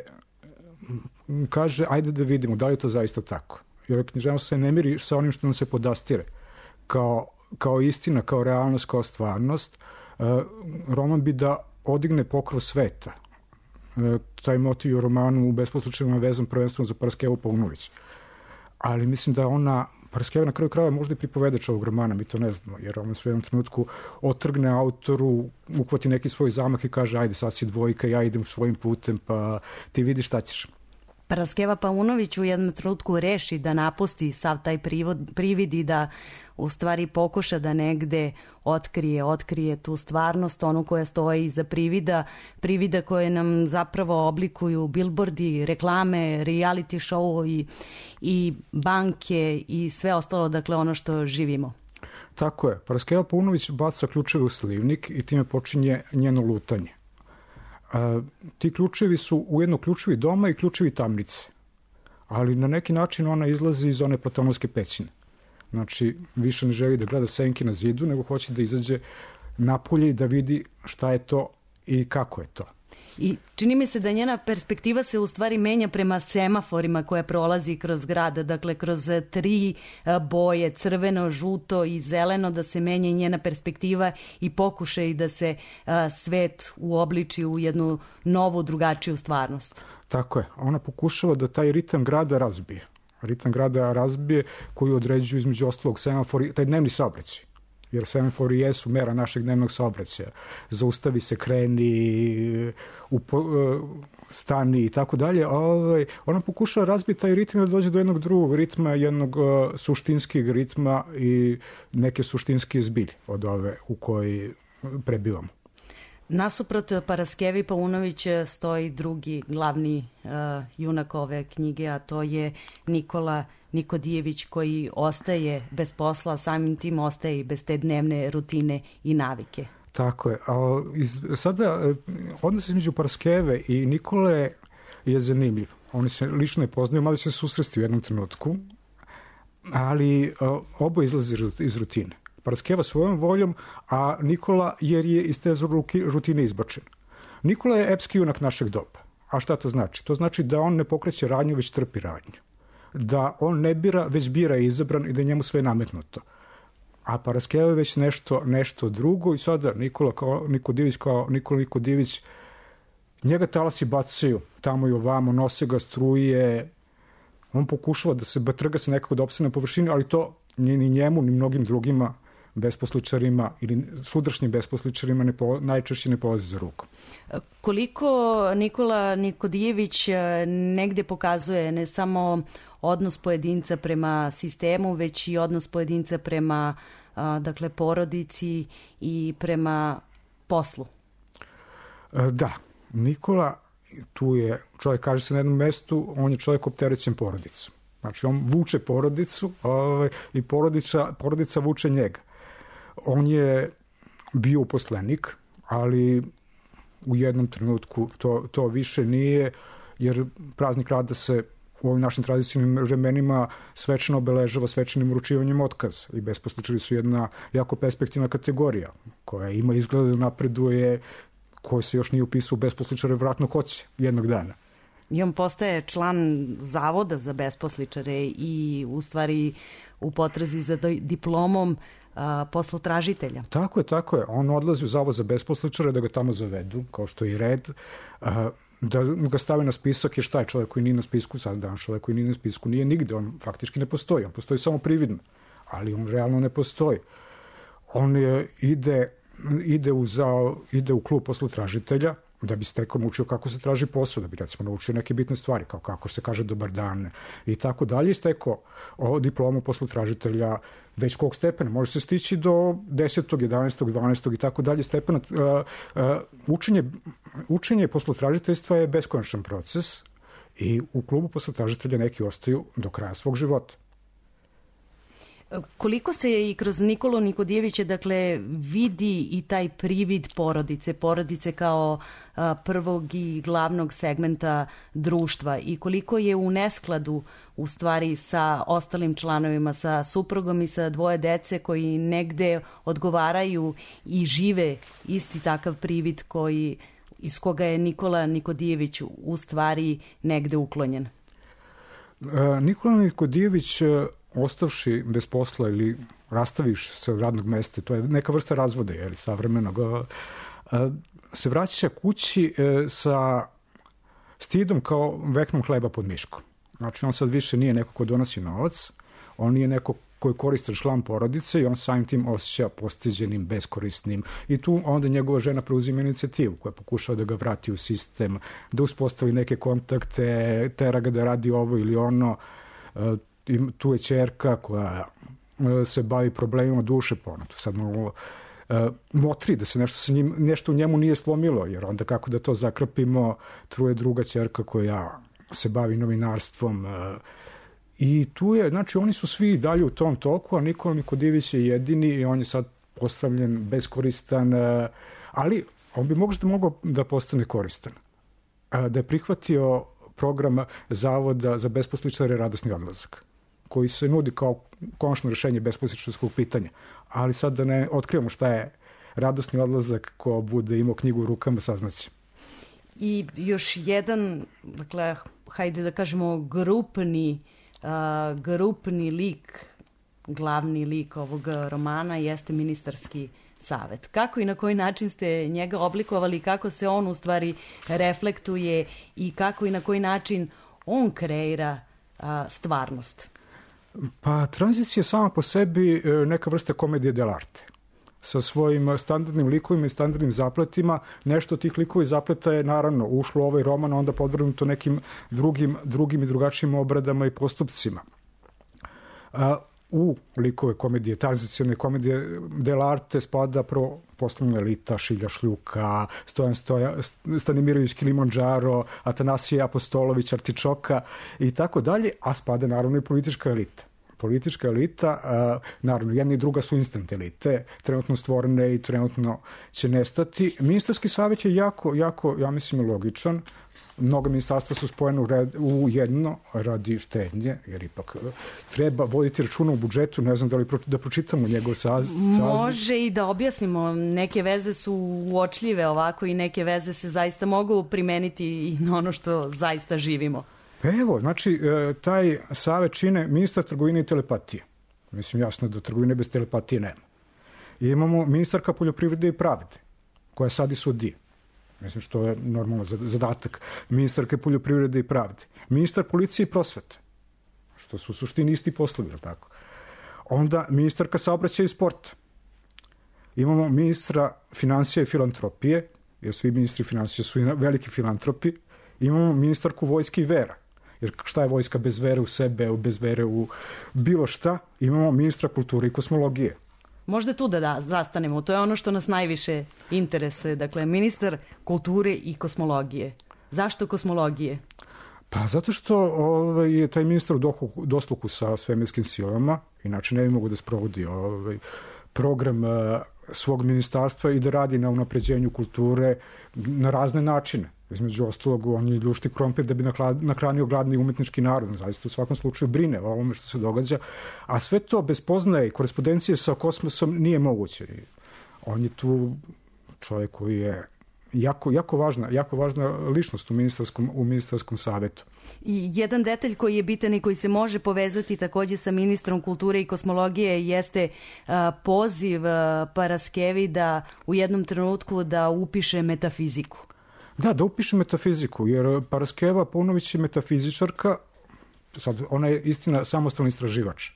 kaže, ajde da vidimo da li je to zaista tako. Jer književnost se ne miri sa onim što nam se podastire. Kao, kao istina, kao realnost, kao stvarnost. E, roman bi da odigne pokrov sveta. E, taj motiv u romanu u besposličajima vezan prvenstveno za Paraskevu Paunović. Ali mislim da ona, Paraskeva na kraju krajeva možda i pripovedač ovog romana, mi to ne znamo, jer on u jednom trenutku otrgne autoru, uhvati neki svoj zamah i kaže, ajde sad si dvojka, ja idem svojim putem, pa ti vidiš šta ćeš. Paraskeva Paunović u jednom trenutku reši da napusti sav taj privod, privid i da u stvari pokuša da negde otkrije, otkrije tu stvarnost, onu koja stoji iza privida, privida koje nam zapravo oblikuju billboardi, reklame, reality show i, i banke i sve ostalo, dakle ono što živimo. Tako je. Paraskeva Paunović baca ključeve u slivnik i time počinje njeno lutanje. A, ti ključevi su ujedno ključevi doma i ključevi tamnice. Ali na neki način ona izlazi iz one platonovske pećine. Znači, više ne želi da gleda senke na zidu, nego hoće da izađe napolje i da vidi šta je to i kako je to. I čini mi se da njena perspektiva se u stvari menja prema semaforima koja prolazi kroz grad, dakle kroz tri boje, crveno, žuto i zeleno, da se menja i njena perspektiva i pokušaj da se a, svet uobliči u jednu novu, drugačiju stvarnost. Tako je. Ona pokušava da taj ritam grada razbije. Ritam grada razbije koji određuju između ostalog semafori, taj dnevni saobraćaj. Jer semafori jesu mera našeg dnevnog saobraćaja. Zaustavi se, kreni, upo, stani i tako dalje. Ona pokušava razbiti taj ritam da dođe do jednog drugog ritma, jednog uh, suštinskog ritma i neke suštinske zbilje od ove u kojoj prebivamo. Nasuprot Paraskevi Paunović stoji drugi glavni uh, junak ove knjige, a to je Nikola Nikodijević, koji ostaje bez posla, samim tim ostaje i bez te dnevne rutine i navike. Tako je. A iz, sada, odnos između Paraskeve i Nikole je zanimljiv. Oni se lično ne poznaju, mada će se susresti u jednom trenutku, ali a, obo izlazi iz rutine. Paraskeva svojom voljom, a Nikola jer je iz te rutine izbačen. Nikola je epski junak našeg doba. A šta to znači? To znači da on ne pokreće radnju, već trpi radnju. Da on ne bira, već bira je izabran i da je njemu sve nametnuto. A Paraskeva je već nešto, nešto drugo i sada Nikola kao Nikodijević, kao Nikola Nikodijević, njega talasi bacaju tamo i ovamo, nose ga struje, on pokušava da se trga se nekako da opstane na površini, ali to ni, ni njemu, ni mnogim drugima besposličarima ili sutrašnjim besposličarima ne po, najčešće ne polazi za ruku. Koliko Nikola Nikodijević negde pokazuje ne samo odnos pojedinca prema sistemu, već i odnos pojedinca prema dakle, porodici i prema poslu? Da, Nikola tu je, čovjek kaže se na jednom mestu, on je čovjek opterećen porodicom. Znači on vuče porodicu ovaj, i porodica, porodica vuče njega. On je bio uposlenik, ali u jednom trenutku to, to više nije, jer praznik rada se u ovim našim tradicionalnim vremenima svečano obeležava svečanim uručivanjem otkaza. I besposličari su jedna jako perspektivna kategorija koja ima izgleda da napreduje, koja se još nije upisao u besposličare, vratno hoće jednog dana. I on postaje član zavoda za besposličare i u stvari u potrazi za diplomom a, poslotražitelja. Tako je, tako je. On odlazi u zavod za besposličare da ga tamo zavedu, kao što je i red, a, da ga stave na spisak, jer šta je čovjek koji nije na spisku, sad dan čovjek koji nije na spisku nije nigde, on faktički ne postoji, on postoji samo prividno, ali on realno ne postoji. On je, ide, ide, u, za, ide u klub poslotražitelja, da bi stekao naučio kako se traži posao, da bi recimo naučio neke bitne stvari, kao kako se kaže dobar dan i tako dalje, stekao o diplomu poslotražitelja već kog stepena, može se stići do desetog, jedanaestog, dvanaestog i tako dalje stepena. Učenje, učenje poslotražiteljstva je beskonačan proces i u klubu poslotražitelja neki ostaju do kraja svog života. Koliko se i kroz Nikolu Nikodijevića dakle vidi i taj privid porodice, porodice kao a, prvog i glavnog segmenta društva i koliko je u neskladu u stvari sa ostalim članovima, sa suprugom i sa dvoje dece koji negde odgovaraju i žive isti takav privid koji, iz koga je Nikola Nikodijević u stvari negde uklonjen? E, Nikola Nikodijević ostavši bez posla ili rastaviš se od radnog mesta, to je neka vrsta razvoda, jer savremenog, se vraća kući sa stidom kao veknom hleba pod miškom. Znači, on sad više nije neko ko donosi novac, on nije neko koji koristi član porodice i on samim tim osjeća postiđenim, beskorisnim. I tu onda njegova žena preuzima inicijativu koja pokušava da ga vrati u sistem, da uspostavi neke kontakte, tera ga da radi ovo ili ono. Tu je ćerka koja se bavi problemima duše, pa ona tu sad malo motri da se nešto, sa njim, nešto u njemu nije slomilo, jer onda kako da to zakrpimo, tu je druga ćerka koja se bavi novinarstvom i tu je, znači oni su svi dalje u tom toku, a Nikola Nikodijević je jedini i on je sad postavljen, beskoristan, ali on bi možda mogao da postane koristan. Da je prihvatio program Zavoda za besposličare radosni odlazak, koji se nudi kao konačno rešenje besposličarskog pitanja. Ali sad da ne otkrivamo šta je radosni odlazak, ko bude imao knjigu u rukama, saznaće. I još jedan, dakle, hajde da kažemo grupni, uh, grupni lik, glavni lik ovog romana jeste ministarski savet. Kako i na koji način ste njega oblikovali, kako se on u stvari reflektuje i kako i na koji način on kreira a, stvarnost? Pa tranzicija sama po sebi neka vrsta komedije dell'arte. Sa svojim standardnim likovima i standardnim zapletima. Nešto od tih likova i zapleta je naravno ušlo u ovaj roman, a onda podvrgnuto nekim drugim, drugim i drugačijim obradama i postupcima. A, u likove komedije, tranzicijone komedije dell'arte spada prvo poslovna elita, Šilja Šljuka, Stojan Stoja, Stanimirović Kilimandžaro, Atanasije Apostolović, Artičoka i tako dalje, a spada naravno i politička elita. Politička elita, a, naravno, jedna i druga su instant elite, trenutno stvorene i trenutno će nestati. Ministarski savjet je jako, jako, ja mislim, logičan. Mnoga ministarstva su spojene u, red, u jedno radi štednje, jer ipak treba voditi računa u budžetu, ne znam da li pro, da pročitamo njegov saz, saziv. Može i da objasnimo, neke veze su uočljive ovako i neke veze se zaista mogu primeniti i na ono što zaista živimo. Pa evo, znači, taj savet čine ministar trgovine i telepatije. Mislim, jasno da trgovine bez telepatije nema. I imamo ministarka poljoprivrede i pravde, koja sad i sudije. Mislim što je normalno zadatak ministarke poljoprivrede i pravde. Ministar policije i prosvete, što su u suštini isti poslovi, je li tako? Onda ministarka saobraćaja i sporta. Imamo ministra finansija i filantropije, jer svi ministri finansija su veliki filantropi. Imamo ministarku vojske i vera, jer šta je vojska bez vere u sebe, bez vere u bilo šta. Imamo ministra kulture i kosmologije. Možda tu da, da zastanemo, to je ono što nas najviše interesuje. Dakle, ministar kulture i kosmologije. Zašto kosmologije? Pa zato što ovaj, je taj ministar u dohlu, dosluhu sa svemirskim silama, inače ne bi mogu da sprovodi ovaj, program uh, svog ministarstva i da radi na unapređenju kulture na razne načine. Između ostalog, on je ljušti krompir da bi nakranio gladni umetnički narod. Zaista u svakom slučaju brine o ovome što se događa. A sve to bez poznaje i korespondencije sa kosmosom nije moguće. On je tu čovjek koji je jako, jako, važna, jako važna ličnost u ministarskom, u ministarskom savetu. I jedan detalj koji je bitan i koji se može povezati takođe sa ministrom kulture i kosmologije jeste a, poziv a, Paraskevi da u jednom trenutku da upiše metafiziku. Da, da upiše metafiziku, jer Paraskeva Paunović je metafizičarka, sad ona je istina samostalni istraživač.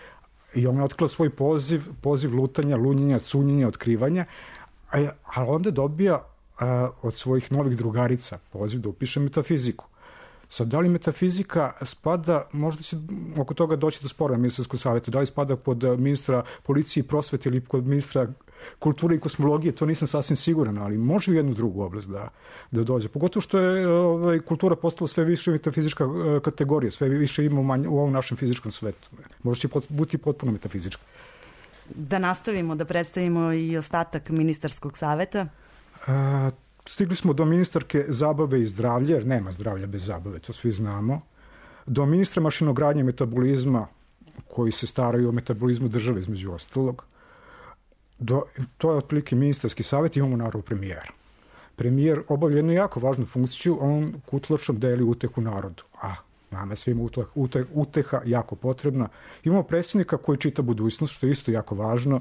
I ona je otkrila svoj poziv, poziv lutanja, lunjenja, cunjenja, otkrivanja, a, a onda dobija a, od svojih novih drugarica poziv da upiše metafiziku. Sad, da li metafizika spada, možda će oko toga doći do spora na ministarskom savjetu, da li spada pod ministra policije i prosvete ili pod ministra kulture i kosmologije, to nisam sasvim siguran, ali može u jednu drugu oblast da, da dođe. Pogotovo što je ovaj, kultura postala sve više metafizička kategorija, sve više ima u, manje, u ovom našem fizičkom svetu. Može će pot, biti potpuno metafizička. Da nastavimo, da predstavimo i ostatak ministarskog saveta. A, stigli smo do ministarke zabave i zdravlja, jer nema zdravlja bez zabave, to svi znamo. Do ministra mašinogradnje i metabolizma, koji se staraju o metabolizmu države, između ostalog. Do, to je otprilike ministarski savjet, imamo naravno premijera. Premijer obavlja jednu jako važnu funkciju, on kutlačom deli utehu narodu. A nama je svima uteha, uteha jako potrebna. Imamo predsjednika koji čita budućnost, što je isto jako važno.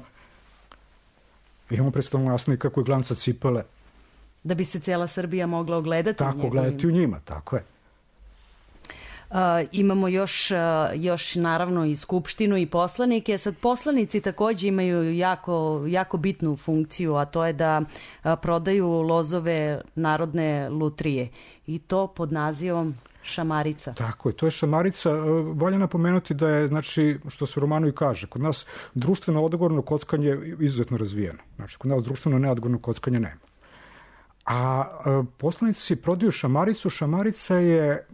Imamo predstavnog nastavnika koji glanca cipele. Da bi se cijela Srbija mogla ogledati tako, u njegovim... gledati u njima, tako je. Uh, imamo još, uh, još naravno i skupštinu i poslanike. Sad poslanici takođe imaju jako, jako bitnu funkciju, a to je da uh, prodaju lozove Narodne lutrije i to pod nazivom šamarica. Tako je, to je šamarica. Valja napomenuti da je, znači, što se u romanu i kaže, kod nas društveno odgovorno kockanje je izuzetno razvijeno. Znači, kod nas društveno neodgovorno kockanje nema. A e, poslanici prodaju šamaricu. Šamarica je e,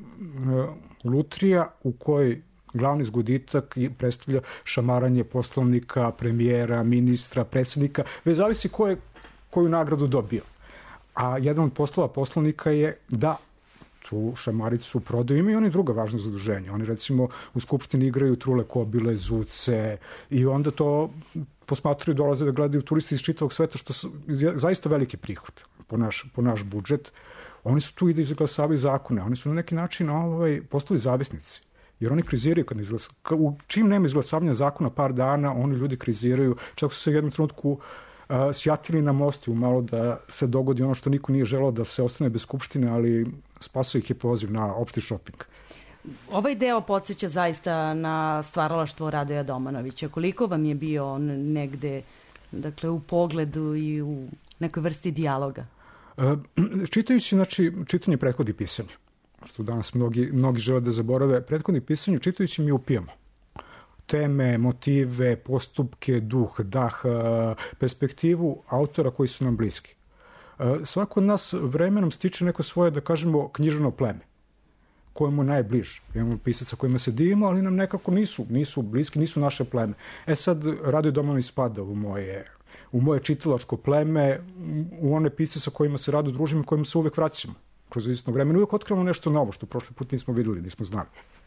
lutrija u kojoj glavni zgoditak predstavlja šamaranje poslanika, premijera, ministra, predsjednika, već zavisi ko je koju nagradu dobio. A jedan od poslova poslanika je da tu šamaricu prodaju. Imaju oni druga važna zaduženja. Oni recimo u skupštini igraju trule kobile, zuce i onda to posmatruju, dolaze da gledaju turisti iz čitavog sveta, što su zaista veliki prihod po naš, po naš budžet. Oni su tu i da izglasavaju zakone. Oni su na neki način ovaj, postali zavisnici. Jer oni kriziraju kad izglasa, u čim nema izglasavanja zakona par dana, oni ljudi kriziraju. Čak su se u jednom trenutku uh, sjatili na mostu malo da se dogodi ono što niko nije želao, da se ostane bez skupštine, ali spasao ih je poziv na opšti šoping. Ovaj deo podsjeća zaista na stvaralaštvo Radoja Domanovića. Koliko vam je bio on negde, dakle, u pogledu i u nekoj vrsti dijaloga? Uh, čitajući, znači, čitanje prethodi pisanju, što danas mnogi, mnogi žele da zaborave, prethodni pisanju, čitajući mi upijamo teme, motive, postupke, duh, dah, perspektivu autora koji su nam bliski. Svako od nas vremenom stiče neko svoje, da kažemo, književno pleme, kojemu je najbliže. Imamo pisaca kojima se divimo, ali nam nekako nisu, nisu bliski, nisu naše pleme. E sad, Radoje Domanović spada u moje, u moje čitalačko pleme, u one pisce sa kojima se rado družimo i kojima se uvek vraćamo kroz istno vreme. Uvijek otkrivamo nešto novo što prošli put nismo videli, nismo znali.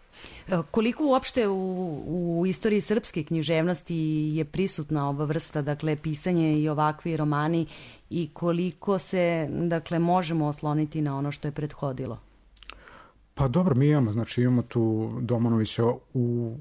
Koliko uopšte u, u istoriji srpske književnosti je prisutna ova vrsta, dakle, pisanje i ovakvi romani i koliko se, dakle, možemo osloniti na ono što je prethodilo? Pa dobro, mi imamo, znači imamo tu Domanovića u,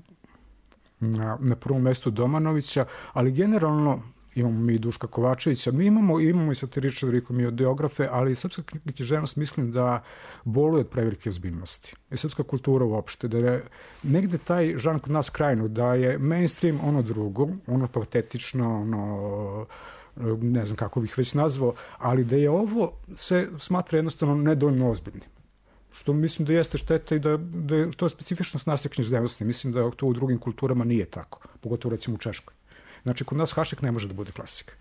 na, na prvom mestu Domanovića, ali generalno imamo mi Duška Kovačevića, mi imamo, imamo i satiričar Riko Miodeografe, ali srpska književnost mislim da boluje od prevelike ozbiljnosti. I srpska kultura uopšte, da je negde taj žan kod nas krajno, da je mainstream ono drugo, ono patetično, ono, ne znam kako bih već nazvao, ali da je ovo se smatra jednostavno nedovoljno ozbiljnim. Što mislim da jeste šteta i da, da je to specifičnost naše književnosti. Mislim da to u drugim kulturama nije tako, pogotovo recimo u Češkoj. Znači, kod nas Hašek ne može da bude klasika.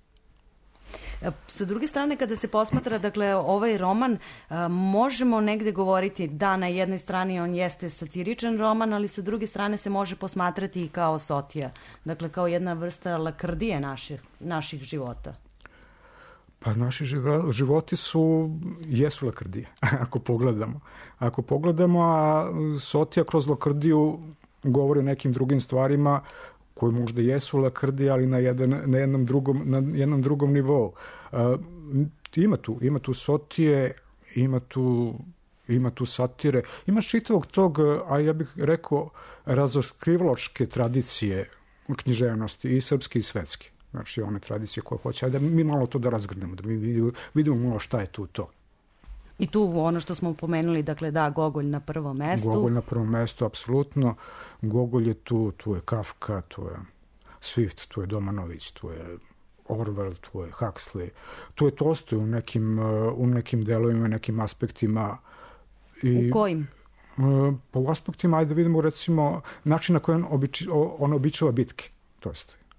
Sa druge strane, kada se posmatra, dakle, ovaj roman, možemo negde govoriti da na jednoj strani on jeste satiričan roman, ali sa druge strane se može posmatrati i kao sotija. Dakle, kao jedna vrsta lakrdije naših, naših života. Pa naši životi su, jesu lakrdije, ako pogledamo. Ako pogledamo, a sotija kroz lakrdiju govori o nekim drugim stvarima koji možda jesu lakrdije, ali na, jedan, na, jednom, drugom, na jednom drugom nivou. Uh, ima tu, ima tu sotije, ima tu, ima tu satire, ima čitavog tog, a ja bih rekao, razotkrivalačke tradicije književnosti i srpske i svetske. Znači, one tradicije koje hoće, da mi malo to da razgrnemo, da mi vidimo, vidimo malo šta je tu to. I tu ono što smo pomenuli, dakle da, Gogolj na prvom mestu. Gogolj na prvom mestu, apsolutno. Gogolj je tu, tu je Kafka, tu je Swift, tu je Domanović, tu je Orwell, tu je Huxley, tu je Tolstoj u nekim, u nekim delovima, nekim aspektima. I, u kojim? Pa u aspektima, ajde da vidimo recimo način na koji on, običi, on običava bitke, Tolstoj.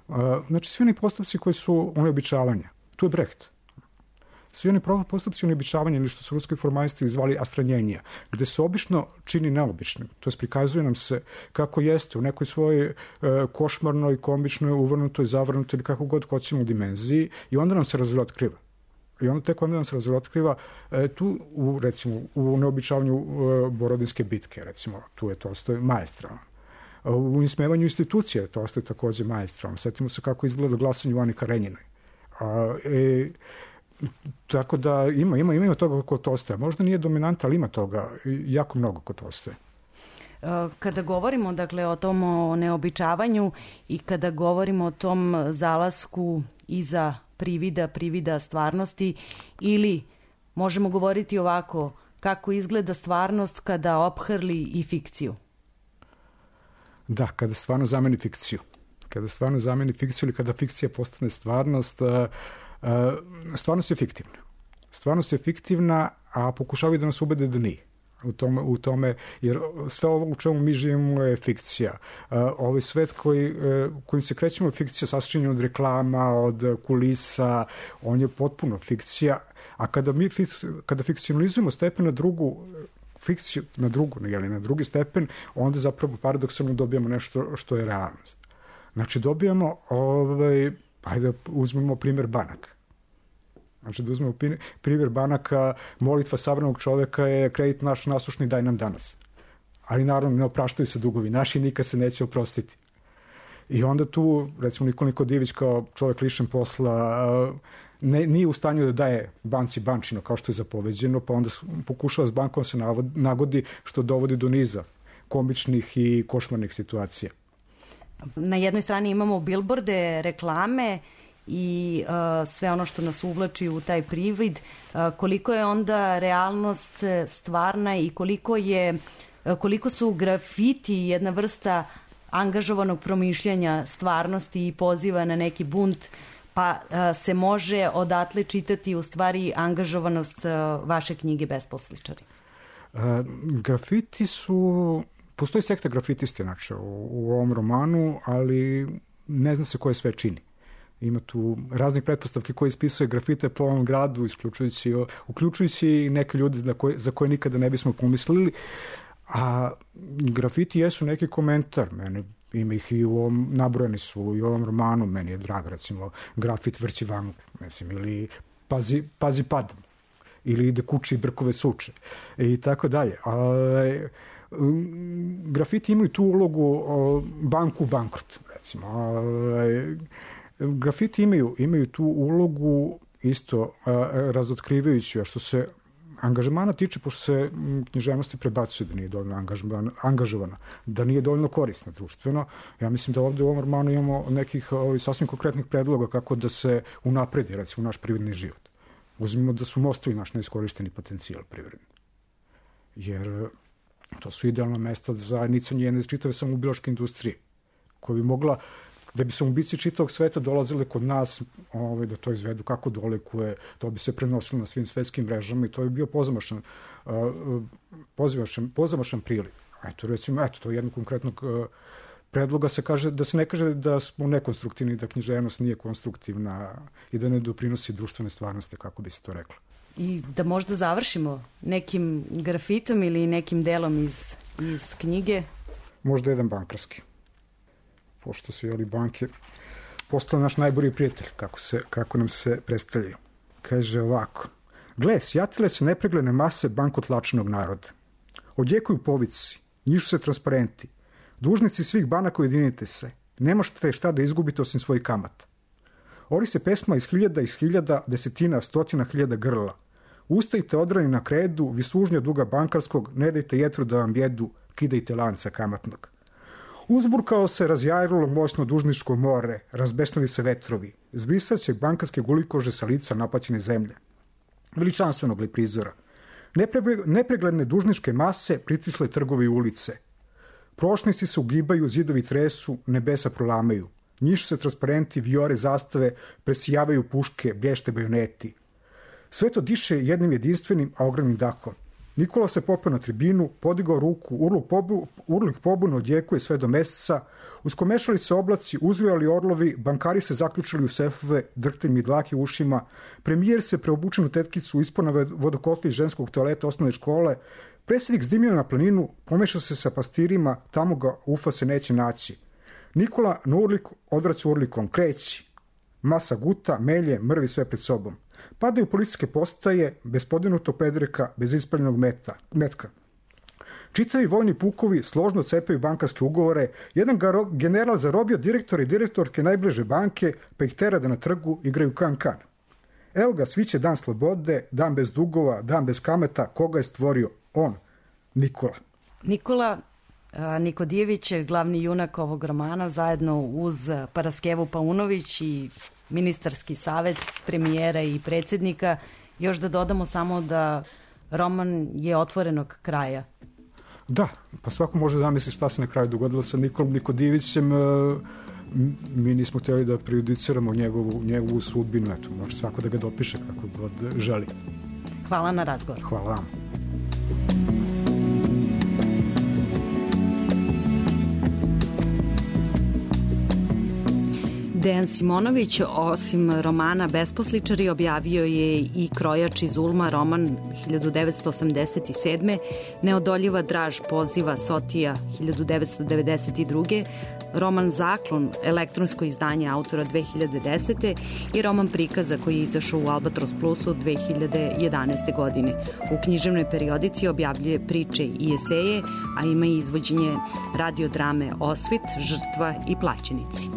Znači, svi oni postupci koji su oneobičavanja, tu je Brecht. Svi oni postupci oneobičavanja, ili što su ruski formalisti zvali astranjenja, gde se obično čini neobičnim. To je prikazuje nam se kako jeste u nekoj svojoj e, košmarnoj, komičnoj, uvrnutoj, zavrnutoj ili kako god hoćemo dimenziji i onda nam se razotkriva. I onda tek onda nam se razotkriva e, tu, u, recimo, u neobičavanju e, Borodinske bitke, recimo, tu je Tolstoj maestralan. U ismevanju institucije Tolstoj takođe maestralan. Sjetimo se kako izgleda glasanje u Ani Karenjinoj. A, e, Tako da ima, ima, ima toga kod Tolstoja. Možda nije dominanta, ali ima toga jako mnogo kod Tolstoja. Kada govorimo dakle o tom o neobičavanju i kada govorimo o tom zalasku iza privida, privida stvarnosti, ili možemo govoriti ovako, kako izgleda stvarnost kada ophrli i fikciju? Da, kada stvarno zameni fikciju. Kada stvarno zameni fikciju ili kada fikcija postane stvarnost, stvarnost je fiktivna. Stvarnost je fiktivna, a pokušavaju da nas ubede da nije. U tome, u tome, jer sve ovo u čemu mi živimo je fikcija. Ovaj svet koji, kojim se krećemo je fikcija, sačinjen od reklama, od kulisa, on je potpuno fikcija, a kada mi kada fikcionalizujemo stepen na drugu fikciju, na drugu, ili na drugi stepen, onda zapravo paradoksalno dobijamo nešto što je realnost. Znači dobijamo, ovaj, ajde uzmemo primjer banaka. Znači da uzmemo primjer banaka, molitva savremenog čoveka je kredit naš nasušni, daj nam danas. Ali naravno ne opraštaju se dugovi naši, nikad se neće oprostiti. I onda tu, recimo, Nikola Nikodijević kao čovek lišen posla ne, nije u stanju da daje banci bančino kao što je zapoveđeno, pa onda pokušava s bankom se nagodi, što dovodi do niza komičnih i košmarnih situacija. Na jednoj strani imamo bilborde, reklame i uh, sve ono što nas uvlači u taj privid. Uh, koliko je onda realnost stvarna i koliko je uh, koliko su grafiti jedna vrsta angažovanog promišljanja stvarnosti i poziva na neki bunt, pa uh, se može odatle čitati u stvari angažovanost uh, vaše knjige Besposličari? Uh, grafiti su... Postoji sekta grafitisti, znači, u, u ovom romanu, ali ne zna se koje sve čini. Ima tu raznih pretpostavki koji ispisuje grafite po ovom gradu, isključujući, uključujući i neke ljude za koje, za koje nikada ne bismo pomislili. A grafiti jesu neki komentar. Mene, ima ih i u ovom, nabrojeni su i u ovom romanu, meni je drag, recimo, grafit vrći vangu, mislim, ili pazi, pazi padam, ili ide kući i brkove suče, i tako dalje. A, grafiti imaju tu ulogu banku bankrot, recimo. Grafiti imaju, imaju tu ulogu isto razotkrivajući, a što se angažmana tiče, pošto se književnosti prebacuje da nije dovoljno angažovana, da nije dovoljno korisna društveno. Ja mislim da ovde u ovom romanu imamo nekih ovih sasvim konkretnih predloga kako da se unapredi, recimo, naš privredni život. Uzmimo da su mostovi naš neiskorišteni potencijal privredni. Jer to su idealna mesta za nicanje jedne čitave samoubilačke industrije, koja bi mogla, da bi samoubici čitavog sveta dolazile kod nas, ovaj, da to izvedu kako dolikuje, to bi se prenosilo na svim svetskim mrežama i to bi bio pozamašan, uh, pozamašan, pozamašan priliv. Eto, recimo, eto, to je jednog konkretnog uh, predloga se kaže, da se ne kaže da smo nekonstruktivni, da književnost nije konstruktivna i da ne doprinosi društvene stvarnosti, kako bi se to reklo. I da možda završimo nekim grafitom ili nekim delom iz, iz knjige? Možda jedan bankarski. Pošto su jeli banke postali naš najbolji prijatelj, kako, se, kako nam se predstavljaju. Kaže ovako. Gle, sjatile se nepregledne mase bankotlačenog naroda. Odjekuju povici, njišu se transparenti. Dužnici svih banaka ujedinite se. Nema šta, šta da izgubite osim svojih kamata. Ori se pesma iz hiljada, iz hiljada, desetina, stotina hiljada grla. Ustajte odrani na kredu, vi sužnja duga bankarskog, ne dajte jetru da vam jedu, kidajte lanca kamatnog. Uzburkao se razjajrulo moćno dužničko more, razbesnuli se vetrovi, zbrisat će bankarske gulikože sa lica napaćene zemlje. Veličanstvenog li prizora. Nepre, nepregledne dužničke mase pritisle trgovi i ulice. Prošnici se ugibaju, zidovi tresu, nebesa prolamaju. Njišu se transparenti, viore, zastave, presijavaju puške, blješte bajoneti. Sve to diše jednim jedinstvenim, a ogromnim dahom. Nikola se popeo na tribinu, podigao ruku, urluk, pobu, urluk pobune odjekuje sve do meseca, uskomešali se oblaci, uzvijali orlovi, bankari se zaključili u sefove, drhte mi dlake u ušima, premijer se preobučen u tetkicu isponave vodokotli ženskog toaleta osnovne škole, predsjednik zdimio na planinu, pomešao se sa pastirima, tamo ga ufa se neće naći. Nikola na urlik odvraća urlikom, kreći. Masa guta, melje, mrvi sve pred sobom. Padaju policijske postaje, bez podignuto pedreka, bez ispaljenog meta, metka. Čitavi vojni pukovi složno cepaju bankarske ugovore, jedan general zarobio direktore i direktorke najbliže banke, pa ih tera da na trgu igraju kan-kan. Evo ga, sviće dan slobode, dan bez dugova, dan bez kameta, koga je stvorio? On, Nikola. Nikola Nikodijević je glavni junak ovog romana, zajedno uz Paraskevu Paunović i ministarski savet premijera i predsjednika. Još da dodamo samo da roman je otvorenog kraja. Da, pa svako može zamisliti šta se na kraju dogodilo sa Nikolom Nikodijevićem. Mi nismo htjeli da prejudiciramo njegovu, njegovu sudbinu. Eto, može svako da ga dopiše kako god želi. Hvala na razgovor. Hvala vam. Dejan Simonović, osim romana Besposličari, objavio je i Krojač iz Ulma, roman hiljadu devetsto osamdeset sedme, Neodoljiva draž poziva Sotija hiljadu devetsto devedeset druge, roman Zaklon, elektronsko izdanje autora dve hiljade desete i roman Prikaza koji je izašao u Albatros Plusu dve hiljade jedanaeste godine. U književnoj periodici objavljuje priče i eseje, a ima i izvođenje radiodrame Osvit, Žrtva i Plaćenici.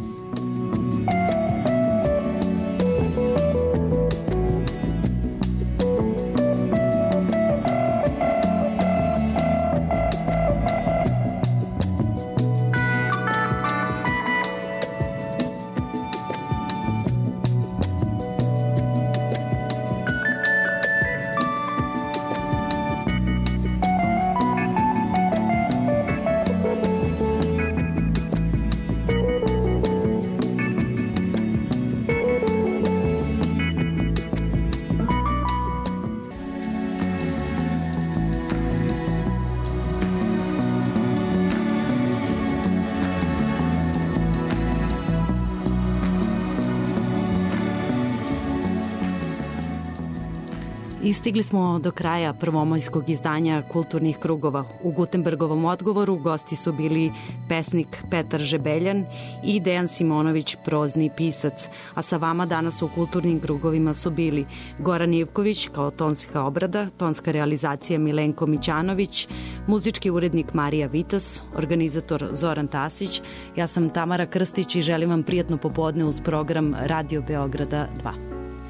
I stigli smo do kraja prvomajskog izdanja Kulturnih krugova. U Gutenbergovom odgovoru gosti su bili pesnik Petar Žebeljan i Dejan Simonović, prozni pisac. A sa vama danas u Kulturnim krugovima su bili Goran Ivković kao tonska obrada, tonska realizacija Milenko Mićanović, muzički urednik Marija Vitas, organizator Zoran Tasić. Ja sam Tamara Krstić i želim vam prijatno popodne uz program Radio Beograda dva.